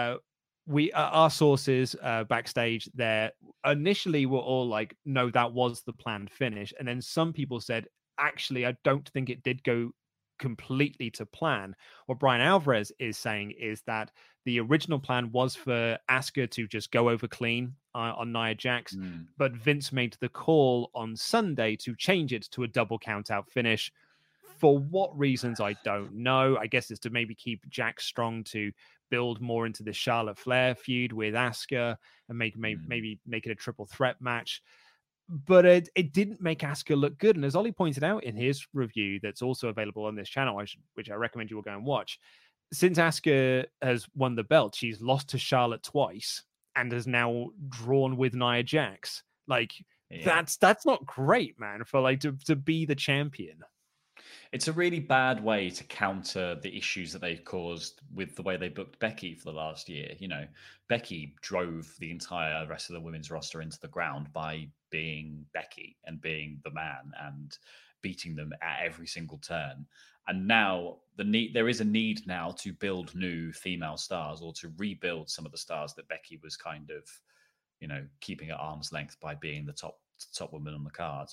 our sources backstage there initially were all like, no, that was the planned finish. And then some people said, actually, I don't think it did go completely to plan. What Brian Alvarez is saying is that the original plan was for Asuka to just go over clean on Nia Jax, but Vince made the call on Sunday to change it to a double count out finish. For what reasons, I don't know. I guess it's to maybe keep Jax strong, to build more into the Charlotte Flair feud with Asuka and maybe make it a triple threat match. But it didn't make Asuka look good. And as Ollie pointed out in his review that's also available on this channel, which I recommend you all go and watch, since Asuka has won the belt, she's lost to Charlotte twice and has now drawn with Nia Jax. Like, that's not great, man, for like to be the champion. It's a really bad way to counter the issues that they've caused with the way they booked Becky for the last year. Becky drove the entire rest of the women's roster into the ground by being Becky and being the man and beating them at every single turn. And now there is a need now to build new female stars, or to rebuild some of the stars that Becky was kind of, keeping at arm's length by being the top woman on the card.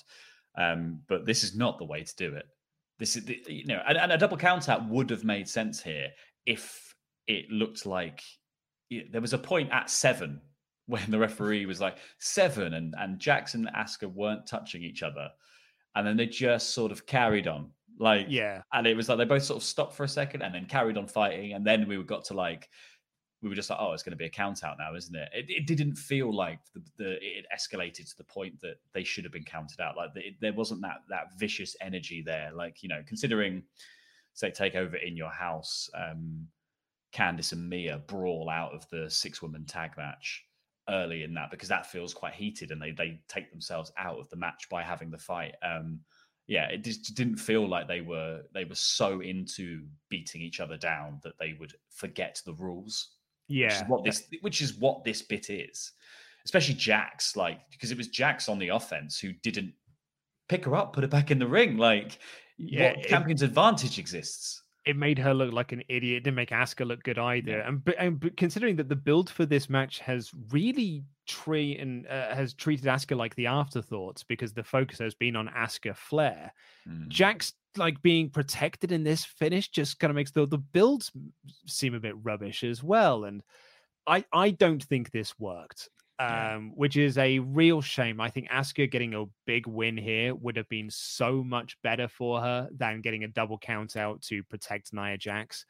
But this is not the way to do it. This is, and a double count out would have made sense here if it looked like there was a point at 7 when the referee was like 7 and Jax and Asuka weren't touching each other. And then they just sort of carried on. And it was like they both sort of stopped for a second and then carried on fighting. And then we got to we were just like, oh, it's going to be a count out now, isn't it? It didn't feel like it escalated to the point that they should have been counted out. Like there wasn't that vicious energy there. Considering, say, Takeover in Your House, Candice and Mia brawl out of the 6-woman tag match early in that, because that feels quite heated and they take themselves out of the match by having the fight. yeah, it just didn't feel like they were so into beating each other down that they would forget the rules. Yeah, which is what this bit is, especially Jax, like, because it was Jax on the offense who didn't pick her up, put her back in the ring. Like, what champion's advantage exists? It made her look like an idiot. It didn't make Asuka look good either. Yeah. And considering that the build for this match has really has treated Asuka like the afterthoughts, because the focus has been on Asuka Flair. Jax like being protected in this finish just kind of makes the builds seem a bit rubbish as well. And I don't think this worked. Which is a real shame. I think Asuka getting a big win here would have been so much better for her than getting a double count out to protect Nia Jax.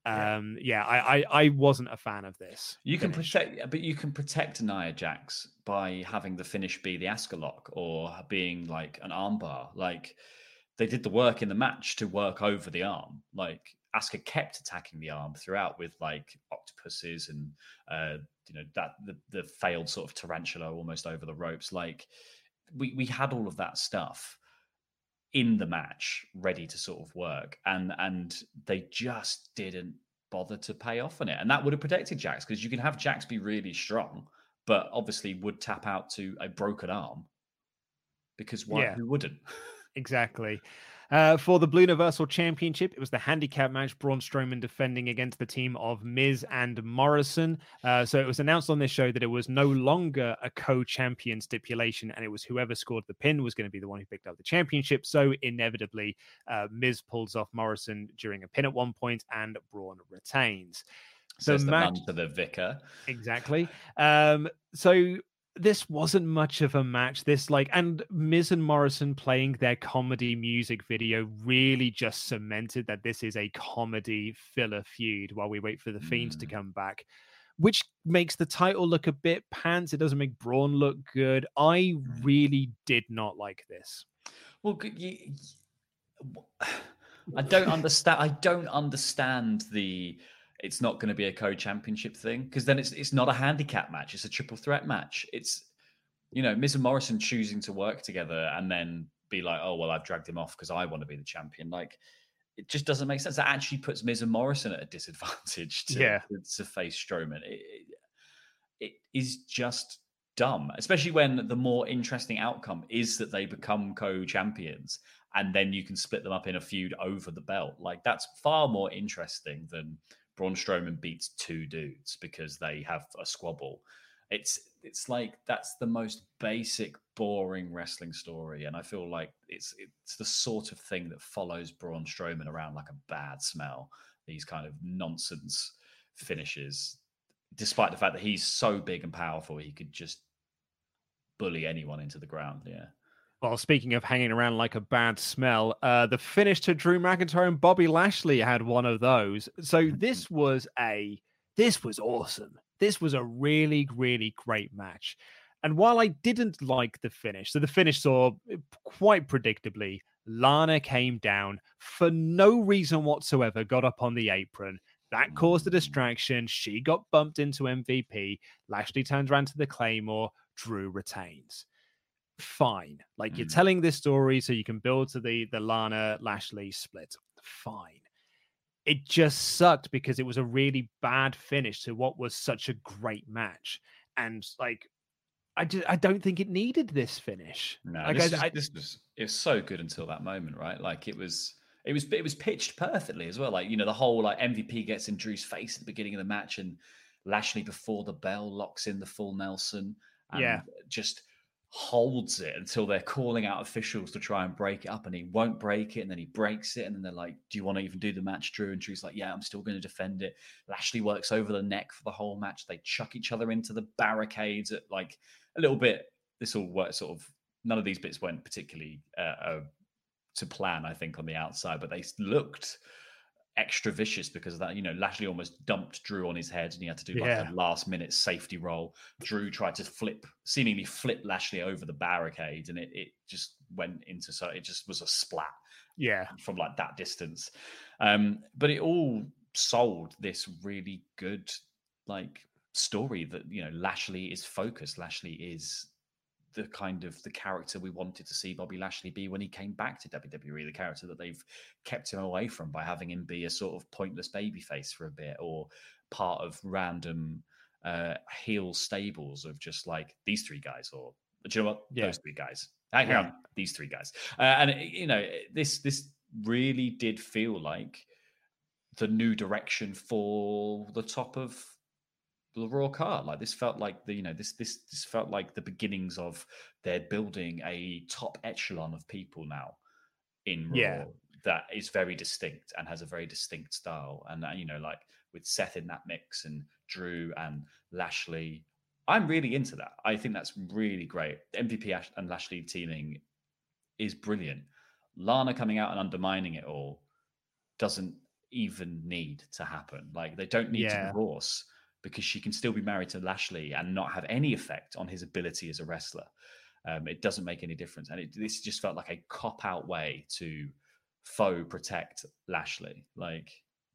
I wasn't a fan of this. You can protect Nia Jax by having the finish be the Asuka lock or being like an armbar. Like, they did the work in the match to work over the arm. Like, Asuka kept attacking the arm throughout with like octopuses and that the failed sort of tarantula almost over the ropes. Like, we had all of that stuff in the match ready to sort of work, and they just didn't bother to pay off on it. And that would have protected Jax, because you can have Jax be really strong, but obviously would tap out to a broken arm, because who wouldn't? Exactly. For the Blue Universal Championship, it was the handicap match, Braun Strowman defending against the team of Miz and Morrison. So it was announced on this show that it was no longer a co-champion stipulation, and it was whoever scored the pin was going to be the one who picked up the championship. So inevitably, Miz pulls off Morrison during a pin at one point, and Braun retains. So the match to the vicar. Exactly. So this wasn't much of a match. And Miz and Morrison playing their comedy music video really just cemented that this is a comedy filler feud while we wait for the Fiends to come back, which makes the title look a bit pants. It doesn't make Braun look good. I really did not like this. Well, I don't understand the it's not going to be a co-championship thing, because then it's not a handicap match. It's a triple threat match. It's, Miz and Morrison choosing to work together and then be like, oh, well, I've dragged him off because I want to be the champion. Like, it just doesn't make sense. That actually puts Miz and Morrison at a disadvantage to face Strowman. It is just dumb, especially when the more interesting outcome is that they become co-champions and then you can split them up in a feud over the belt. Like, that's far more interesting than Braun Strowman beats two dudes because they have a squabble. It's like, that's the most basic, boring wrestling story. And I feel like it's the sort of thing that follows Braun Strowman around like a bad smell. These kind of nonsense finishes, despite the fact that he's so big and powerful, he could just bully anyone into the ground. Yeah. Well, speaking of hanging around like a bad smell, the finish to Drew McIntyre and Bobby Lashley had one of those. So this was awesome. This was a really, really great match. And while I didn't like the finish, so the finish saw quite predictably, Lana came down for no reason whatsoever, got up on the apron. That caused a distraction. She got bumped into MVP. Lashley turns around to the Claymore. Drew retains. Fine. Like, you're telling this story so you can build to the Lana Lashley split. Fine. It just sucked because it was a really bad finish to what was such a great match. And like, I don't think it needed this finish. No, like, it was so good until that moment, right? Like, it was pitched perfectly as well. Like, the whole like MVP gets in Drew's face at the beginning of the match, and Lashley before the bell locks in the full Nelson and just holds it until they're calling out officials to try and break it up, and he won't break it, and then he breaks it, and then they're like, do you want to even do the match, Drew? And Drew's like, yeah, I'm still going to defend it. Lashley works over the neck for the whole match. They chuck each other into the barricades at like a little bit. This all worked sort of, none of these bits went particularly to plan, I think, on the outside, but they looked extra vicious because of that. Lashley almost dumped Drew on his head, and he had to do like a last minute safety roll. Drew tried to seemingly flip Lashley over the barricade, and it just went into, so it just was a splat from like that distance. But it all sold this really good like story that Lashley is focused. Lashley is the kind of the character we wanted to see Bobby Lashley be when he came back to WWE, the character that they've kept him away from by having him be a sort of pointless babyface for a bit, or part of random heel stables of just like these three guys, or do you know what? Those three guys. Hang on, these three guys. And this really did feel like the new direction for the top of the Raw card. Like this felt like this felt like the beginnings of they're building a top echelon of people now in Raw that is very distinct and has a very distinct style. And like with Seth in that mix and Drew and Lashley, I'm really into that. I think that's really great. MVP and Lashley teaming is brilliant. Lana coming out and undermining it all doesn't even need to happen. Like they don't need to divorce, because she can still be married to Lashley and not have any effect on his ability as a wrestler. It doesn't make any difference. And this just felt like a cop-out way to faux protect Lashley. Like,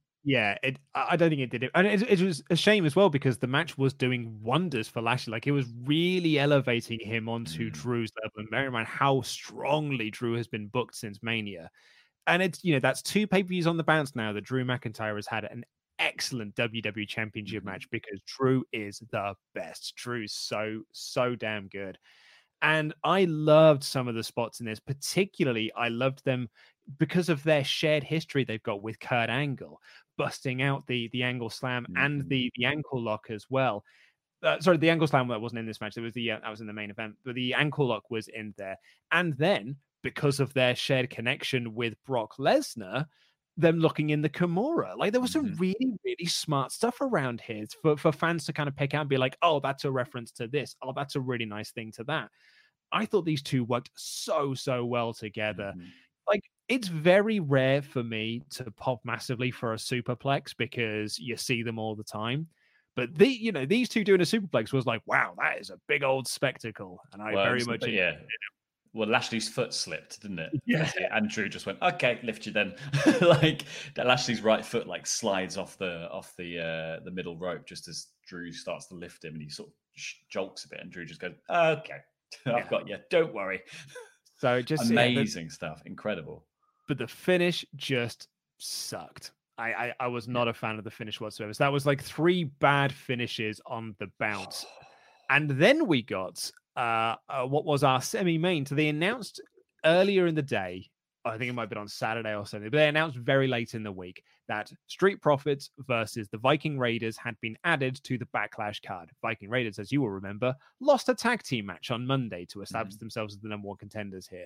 I don't think it did it. And it was a shame as well, because the match was doing wonders for Lashley. Like it was really elevating him onto Drew's level. And bear in mind how strongly Drew has been booked since Mania. And it's, that's 2 pay-per-views on the bounce now that Drew McIntyre has had an excellent WWE Championship match, because Drew is the best. Drew's so damn good. And I loved some of the spots in this. Particularly, I loved them because of their shared history they've got with Kurt Angle, busting out the Angle Slam and the ankle lock as well. Sorry, the Angle Slam that wasn't in this match. It was that was in the main event, but the ankle lock was in there. And then, because of their shared connection with Brock Lesnar, them looking in the Kimura. Like there was some really, really smart stuff around here for fans to kind of pick out and be like, oh, that's a reference to this. Oh, that's a really nice thing to that. I thought these two worked so well together. Like it's very rare for me to pop massively for a superplex because you see them all the time. But these two doing a superplex was like, wow, that is a big old spectacle. And I very much enjoyed it. Well, Lashley's foot slipped, didn't it? Yeah. And Drew just went, okay, lift you then. Like that Lashley's right foot like slides off the middle rope just as Drew starts to lift him, and he sort of jolts a bit, and Drew just goes, okay, I've got you. Don't worry. So just amazing stuff. Incredible. But the finish just sucked. I was not a fan of the finish whatsoever. So that was like 3 bad finishes on the bounce. And then we got what was our semi-main. So they announced earlier in the day, I think it might have been on Saturday or something, but they announced very late in the week that Street Profits versus the Viking Raiders had been added to the Backlash card. Viking Raiders, as you will remember, lost a tag team match on Monday to establish themselves as the number 1 contenders here.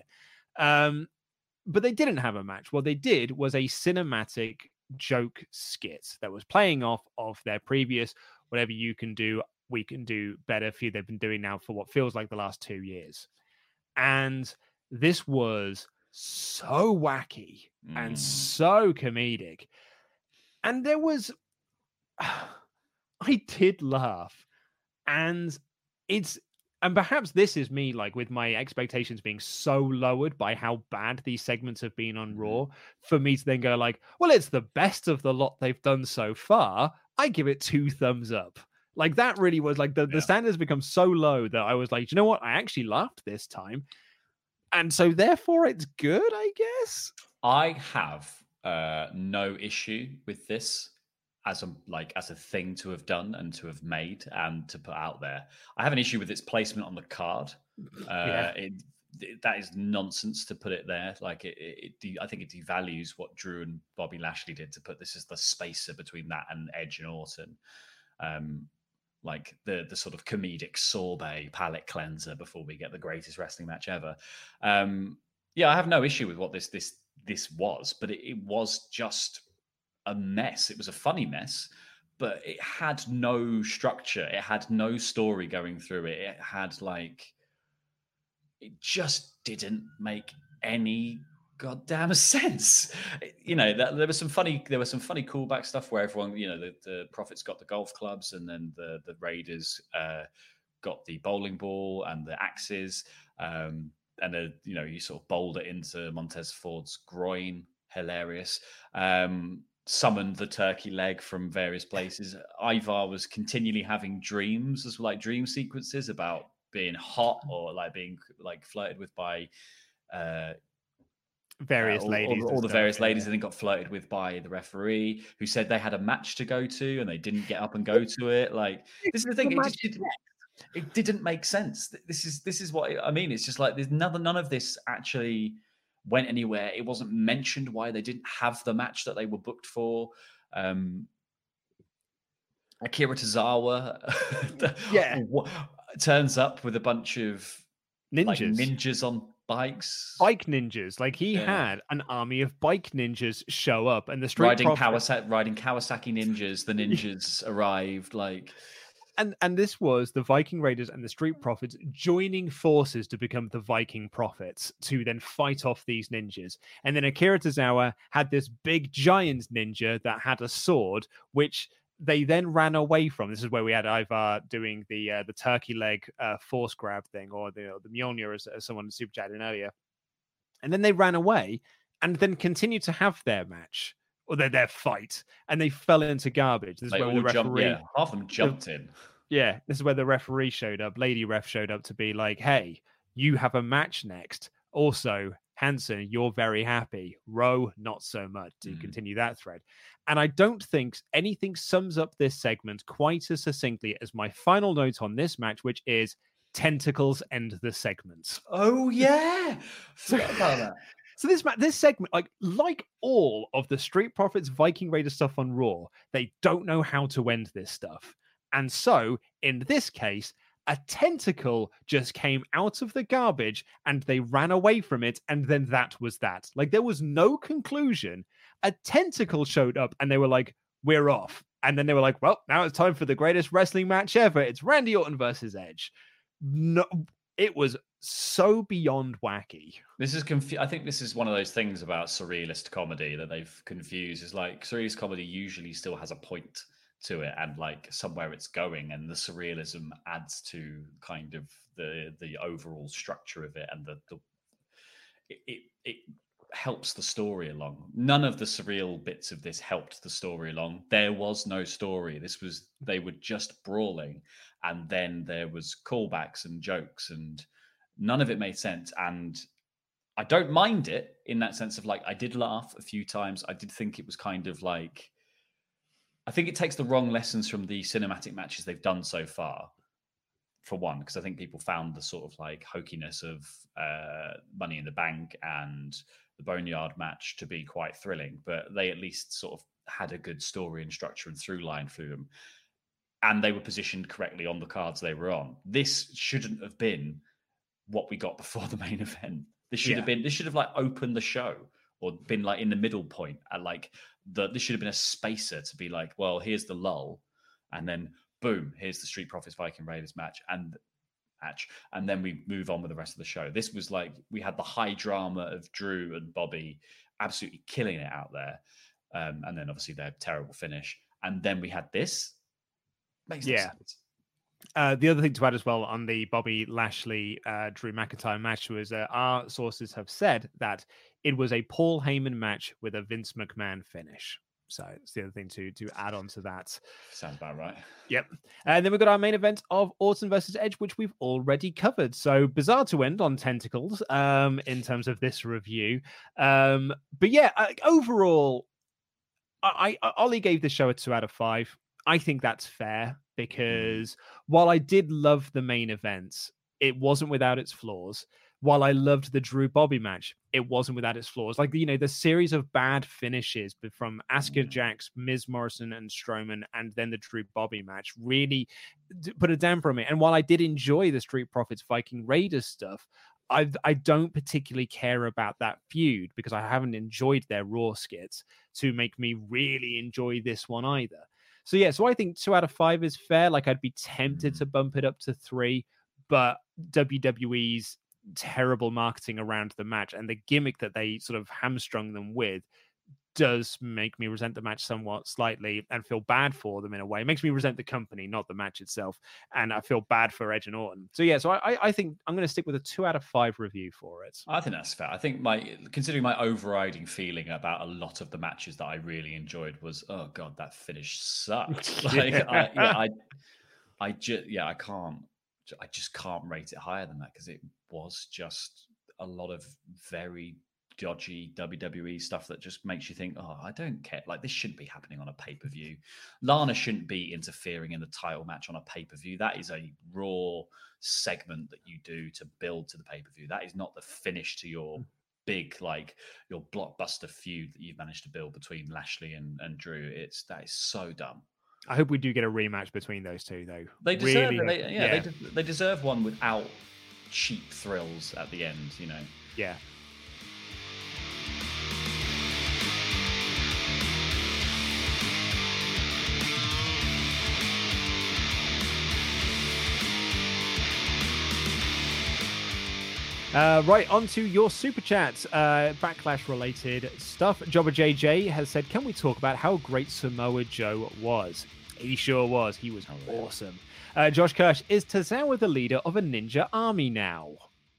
But they didn't have a match. What they did was a cinematic joke skit that was playing off of their previous whatever you can do, we can do better feud they've been doing now for what feels like the last 2 years. And this was so wacky and so comedic. And there was, I did laugh. And perhaps this is me, like with my expectations being so lowered by how bad these segments have been on Raw, for me to then go like, well, it's the best of the lot they've done so far. I give it 2 thumbs up. Like that really was like the standards become so low that I was like, you know what? I actually laughed this time. And so therefore it's good, I guess. I have no issue with this as a thing to have done and to have made and to put out there. I have an issue with its placement on the card. That is nonsense to put it there. Like I think it devalues what Drew and Bobby Lashley did to put this as the spacer between that and Edge and Orton. Like the sort of comedic sorbet palate cleanser before we get the greatest wrestling match ever. I have no issue with what this was, but it was just a mess. It was a funny mess, but it had no structure. It had no story going through it. It had it just didn't make any goddamn sense. There was some funny callback stuff where everyone, the Profits got the golf clubs, and then the Raiders got the bowling ball and the axes, and you sort of bowled it into Montez Ford's groin. Hilarious. Summoned the turkey leg from various places. Ivar was continually having dreams, dream sequences about being hot or like being like flirted with by various ladies. All the various ladies, and then got flirted with by the referee, who said they had a match to go to and they didn't get up and go to it. Like, this is the thing. It didn't make sense. This is what I mean. It's just like there's none of this actually went anywhere. It wasn't mentioned why they didn't have the match that they were booked for. Akira Tozawa turns up with a bunch of ninjas on bikes. Bike ninjas. Like, he had an army of bike ninjas show up, and the Street Profits... riding Kawasaki ninjas. The ninjas arrived, like... And this was the Viking Raiders and the Street Profits joining forces to become the Viking Profits to then fight off these ninjas. And then Akira Tozawa had this big giant ninja that had a sword, which they then ran away from. This is where we had Ivar doing the turkey leg force grab thing, or the Mjolnir, as someone super chatted earlier. And then they ran away and then continued to have their match. Or their fight, and they fell into garbage. This is where the referee, half of them jumped in. Yeah, this is where the referee showed up. Lady ref showed up to be like, "Hey, you have a match next. Also, Hansen, you're very happy. Rowe, not so much." To continue that thread, and I don't think anything sums up this segment quite as succinctly as my final note on this match, which is tentacles end the segment. Oh yeah, forgot about that. So this segment, like all of the Street Profits Viking Raider stuff on Raw, they don't know how to end this stuff. And so, in this case, a tentacle just came out of the garbage and they ran away from it, and then that was that. Like, there was no conclusion. A tentacle showed up and they were like, we're off. And then they were like, well, now it's time for the greatest wrestling match ever. It's Randy Orton versus Edge. No, it was so beyond wacky. This is I think this is one of those things about surrealist comedy that they've confused. Is like, surrealist comedy usually still has a point to it and like somewhere it's going, and the surrealism adds to kind of the overall structure of it, and it helps the story along. None of the surreal bits of this helped the story along. There was no story. They were just brawling, and then there was callbacks and jokes, and none of it made sense. And I don't mind it in that sense of like, I did laugh a few times. I did think it was kind of like, I think it takes the wrong lessons from the cinematic matches they've done so far, for one, because I think people found the sort of like hokiness of Money in the Bank and the Boneyard match to be quite thrilling, but they at least sort of had a good story and structure and through line through them. And they were positioned correctly on the cards they were on. This shouldn't have been what we got before the main event. This should have like opened the show, or been like in the middle point at like this should have been a spacer to be like, well, here's the lull, and then boom, here's the Street Profits Viking Raiders match, and then we move on with the rest of the show. This was like, we had the high drama of Drew and Bobby absolutely killing it out there, and then obviously their terrible finish, and then we had this. Makes no sense. The other thing to add as well on the Bobby Lashley Drew McIntyre match was our sources have said that it was a Paul Heyman match with a Vince McMahon finish. So it's the other thing to add on to that. Sounds about right. Yep. And then we've got our main event of Orton versus Edge, which we've already covered. So bizarre to end on tentacles in terms of this review. But yeah, overall, Ollie gave the show a 2 out of 5. I think that's fair, because while I did love the main event, it wasn't without its flaws. While I loved the Drew Bobby match, it wasn't without its flaws. Like, the series of bad finishes from Asuka Jax, Miz Morrison, and Strowman, and then the Drew Bobby match really put a damper on me. And while I did enjoy the Street Profits Viking Raiders stuff, I don't particularly care about that feud, because I haven't enjoyed their Raw skits to make me really enjoy this one either. So yeah, so I think 2 out of 5 is fair. Like, I'd be tempted to bump it up to 3, but WWE's terrible marketing around the match and the gimmick that they sort of hamstrung them with does make me resent the match somewhat slightly and feel bad for them in a way. It makes me resent the company, not the match itself. And I feel bad for Edge and Orton. So yeah, so I think I'm going to stick with a 2 out of 5 review for it. I think that's fair. I think considering my overriding feeling about a lot of the matches that I really enjoyed was, oh God, that finish sucked. Like, I can't I just can't rate it higher than that because it was just a lot of very dodgy WWE stuff that just makes you think, oh, I don't care. Like, this shouldn't be happening on a pay-per-view. Lana shouldn't be interfering in the title match on a pay-per-view. That is a Raw segment that you do to build to the pay-per-view. That is not the finish to your big, like, your blockbuster feud that you've managed to build between Lashley and Drew. That is so dumb. I hope we do get a rematch between those two, though. They deserve it. They deserve one without cheap thrills at the end, you know. Yeah. Right, on to your super chats. Backlash related stuff. Jobber JJ has said, can we talk about how great Samoa Joe was? He sure was. He was awesome. Josh Kirsch, is Tozawa the leader of a ninja army now?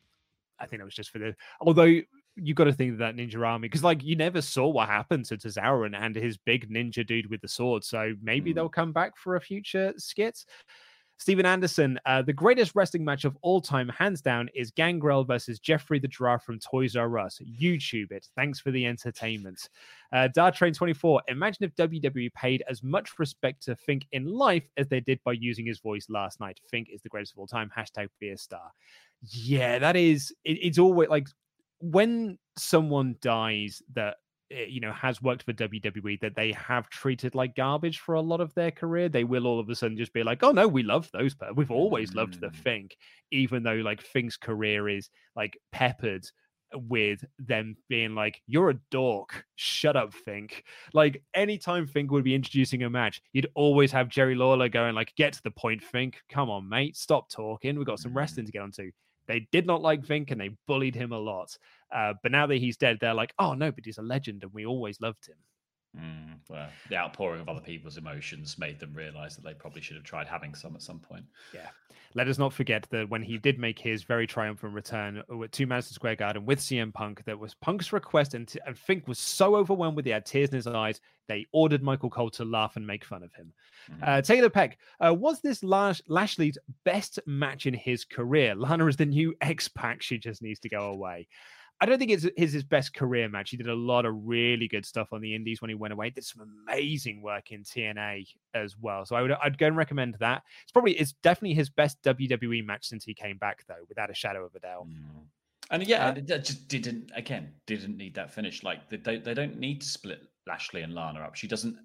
I think that was just for the... Although you got to think of that ninja army, because like you never saw what happened to Tozawa and his big ninja dude with the sword. So maybe they'll come back for a future skit. Stephen Anderson, the greatest wrestling match of all time, hands down, is Gangrel versus Jeffrey the Giraffe from Toys R Us. YouTube it. Thanks for the entertainment. Dartrain24, imagine if WWE paid as much respect to Fink in life as they did by using his voice last night. Fink is the greatest of all time. Hashtag be a star. Yeah, that is, it's always like when someone dies that, you know, has worked for WWE that they have treated like garbage for a lot of their career, they will all of a sudden just be like, oh no, we love those, but we've always loved the Fink, even though like Fink's career is like peppered with them being like, you're a dork, shut up, Fink. Like anytime Fink would be introducing a match, you'd always have Jerry Lawler going like, get to the point, Fink, come on mate, stop talking, we've got some wrestling to get onto. They did not like Fink and they bullied him a lot. But now that he's dead, they're like, oh, no, but he's a legend and we always loved him. Well, the outpouring of other people's emotions made them realize that they probably should have tried having some at some point. Yeah. Let us not forget that when he did make his very triumphant return to Madison Square Garden with CM Punk, that was Punk's request, and Fink was so overwhelmed with it, he had tears in his eyes, they ordered Michael Cole to laugh and make fun of him. Taylor Peck, was this Lashley's best match in his career? Lana is the new X-Pac. She just needs to go away. I don't think it's his best career match. He did a lot of really good stuff on the indies when he went away. Did some amazing work in TNA as well. So I'd go and recommend that. It's definitely his best WWE match since he came back, though, without a shadow of a doubt. And yeah, it just didn't need that finish. Like they don't need to split Lashley and Lana up. She doesn't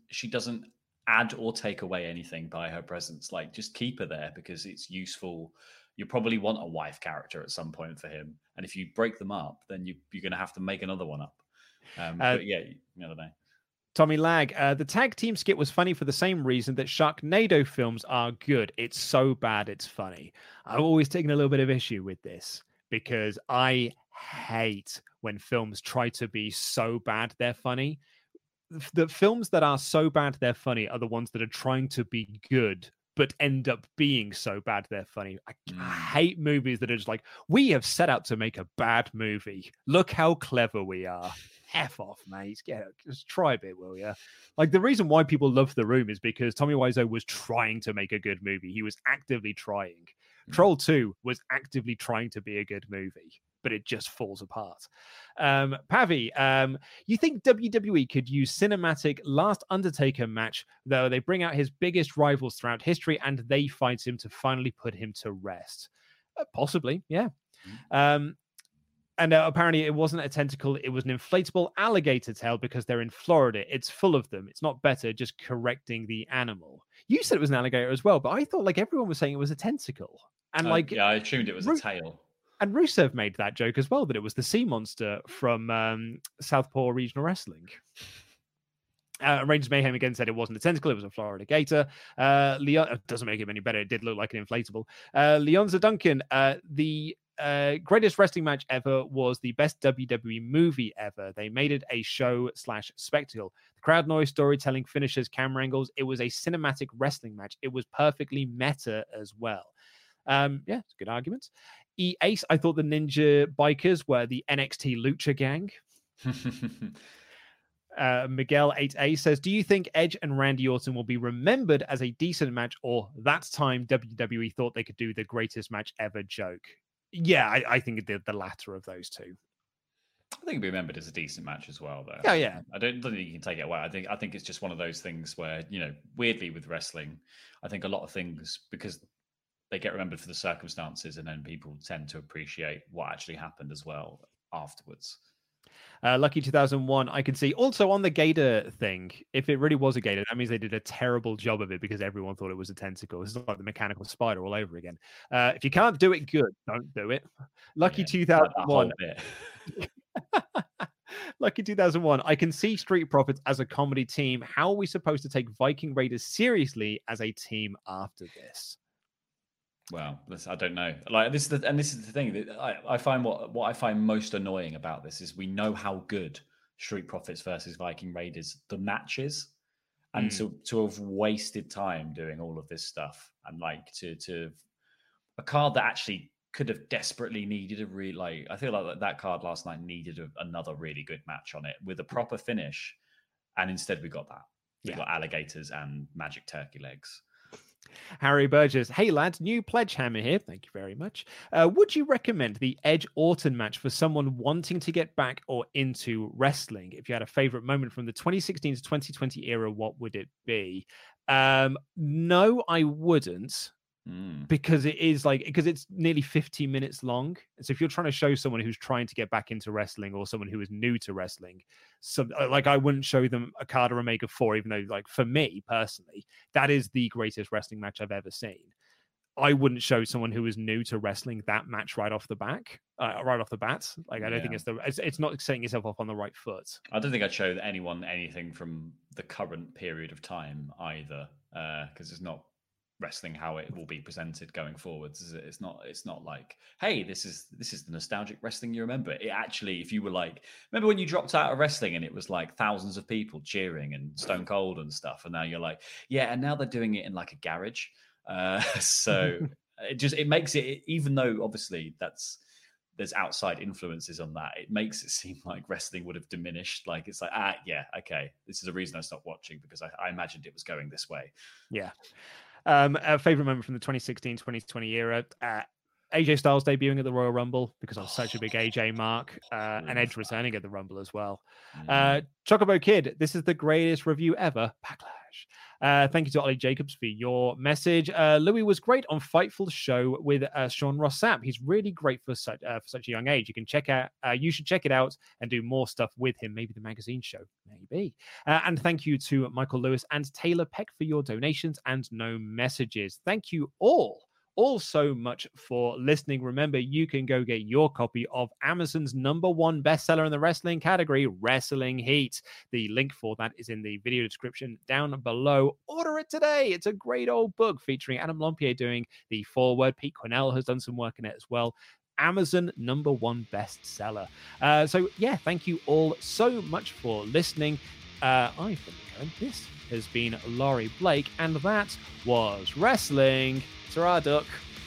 add or take away anything by her presence. Like just keep her there because it's useful. You probably want a wife character at some point for him. And if you break them up, then you're going to have to make another one up. But yeah, I don't know. Tommy Lag, the tag team skit was funny for the same reason that Sharknado films are good. It's so bad, it's funny. I've always taken a little bit of issue with this because I hate when films try to be so bad they're funny. The films that are so bad they're funny are the ones that are trying to be good but end up being so bad they're funny. I hate movies that are just like, we have set out to make a bad movie. Look how clever we are. F off, mate. Just try a bit, will you? Like, the reason why people love The Room is because Tommy Wiseau was trying to make a good movie. He was actively trying. Troll 2 was actively trying to be a good movie, but it just falls apart. Pavi, you think WWE could use cinematic Last Undertaker match, though they bring out his biggest rivals throughout history and they fight him to finally put him to rest? Possibly, yeah. And apparently it wasn't a tentacle, it was an inflatable alligator tail because they're in Florida. It's full of them. It's not better just correcting the animal. You said it was an alligator as well, but I thought like everyone was saying it was a tentacle. And yeah, I assumed it was a tail. And Rusev made that joke as well, that it was the sea monster from Southpaw Regional Wrestling. Rangers Mayhem again said it wasn't a tentacle, it was a Florida gator. Leon doesn't make it any better. It did look like an inflatable. Leonza Duncan, the greatest wrestling match ever was the best WWE movie ever. They made it a show/spectacle. The crowd noise, storytelling, finishes, camera angles. It was a cinematic wrestling match. It was perfectly meta as well. Yeah, it's a good argument. Ace, I thought the Ninja Bikers were the NXT Lucha Gang. Miguel 8A says, do you think Edge and Randy Orton will be remembered as a decent match, or that time WWE thought they could do the greatest match ever joke? Yeah, I think the latter of those two. I think it'll be remembered as a decent match as well, though. Oh, yeah. I don't think you can take it away. I think it's just one of those things where, weirdly with wrestling, I think a lot of things, because they get remembered for the circumstances, and then people tend to appreciate what actually happened as well afterwards. Lucky 2001, I can see. Also on the gator thing, if it really was a gator, that means they did a terrible job of it because everyone thought it was a tentacle. It's like the mechanical spider all over again. If you can't do it good, don't do it. Lucky 2001. Lucky 2001, I can see Street Profits as a comedy team. How are we supposed to take Viking Raiders seriously as a team after this? Well, I don't know. Like this is the thing that I find what I find most annoying about this is we know how good Street Profits versus Viking Raiders the match is, and to have wasted time doing all of this stuff, and like to a card that actually could have desperately needed I feel like that card last night needed another really good match on it with a proper finish, and instead we got that. We got alligators and magic turkey legs. Harry Burgess, hey lads, new pledge hammer here. Thank you very much. Would you recommend the Edge Orton match for someone wanting to get back or into wrestling? If you had a favorite moment from the 2016 to 2020 era, what would it be? No, I wouldn't. Because it's nearly 50 minutes long. So if you're trying to show someone who's trying to get back into wrestling or someone who is new to wrestling, I wouldn't show them a Okada Omega 4, even though, like, for me personally, that is the greatest wrestling match I've ever seen. I wouldn't show someone who is new to wrestling that match right off the bat. Like, I don't think it's not setting yourself off on the right foot. I don't think I'd show anyone anything from the current period of time either, because it's not wrestling how it will be presented going forwards. It's not like, hey, this is the nostalgic wrestling you remember. It actually, if you were like, remember when you dropped out of wrestling and it was like thousands of people cheering and Stone Cold and stuff, and now you're like, yeah, and now they're doing it in like a garage. So it makes it, even though obviously there's outside influences on that, it makes it seem like wrestling would have diminished. Like, it's like, yeah, okay, this is a reason I stopped watching, because I imagined it was going this way. Yeah. A favorite moment from the 2016-2020 era, AJ Styles debuting at the Royal Rumble, because I was such a big AJ mark, and Edge returning at the Rumble as well. Chocobo Kid, this is the greatest review ever. Backlash. Thank you to Ollie Jacobs for your message. Louis was great on Fightful show with Sean Ross Sapp. He's really great for such a young age. You should check it out and do more stuff with him. Maybe the magazine show, maybe. And thank you to Michael Lewis and Taylor Peck for your donations and no messages. Thank you all so much for listening. Remember, you can go get your copy of Amazon's #1 bestseller in the wrestling category, Wrestling Heat. The link for that is in the video description down below. Order it today. It's a great old book featuring Adam Lompier doing the foreword. Pete Cornell has done some work in it as well. Amazon #1 bestseller. So yeah, thank you all so much for listening. I've been Aaron. This has been Laurie Blake, and that was Wrestling. Ta-ra, Duck.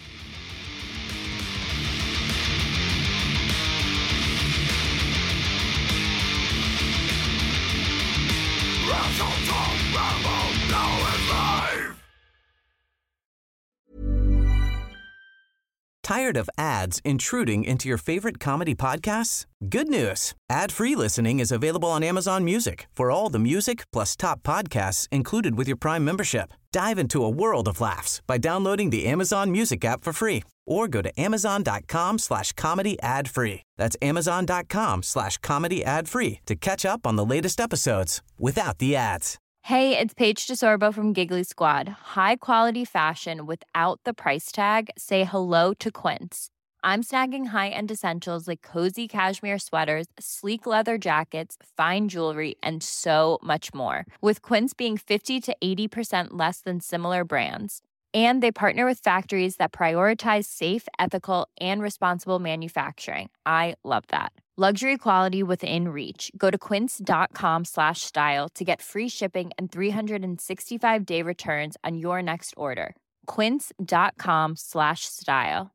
Tired of ads intruding into your favorite comedy podcasts? Good news. Ad-free listening is available on Amazon Music for all the music plus top podcasts included with your Prime membership. Dive into a world of laughs by downloading the Amazon Music app for free or go to amazon.com/comedy ad-free. That's amazon.com/comedy ad-free to catch up on the latest episodes without the ads. Hey, it's Paige DeSorbo from Giggly Squad. High quality fashion without the price tag. Say hello to Quince. I'm snagging high-end essentials like cozy cashmere sweaters, sleek leather jackets, fine jewelry, and so much more. With Quince being 50 to 80% less than similar brands. And they partner with factories that prioritize safe, ethical, and responsible manufacturing. I love that. Luxury quality within reach. Go to quince.com/style to get free shipping and 365-day returns on your next order. Quince.com/style.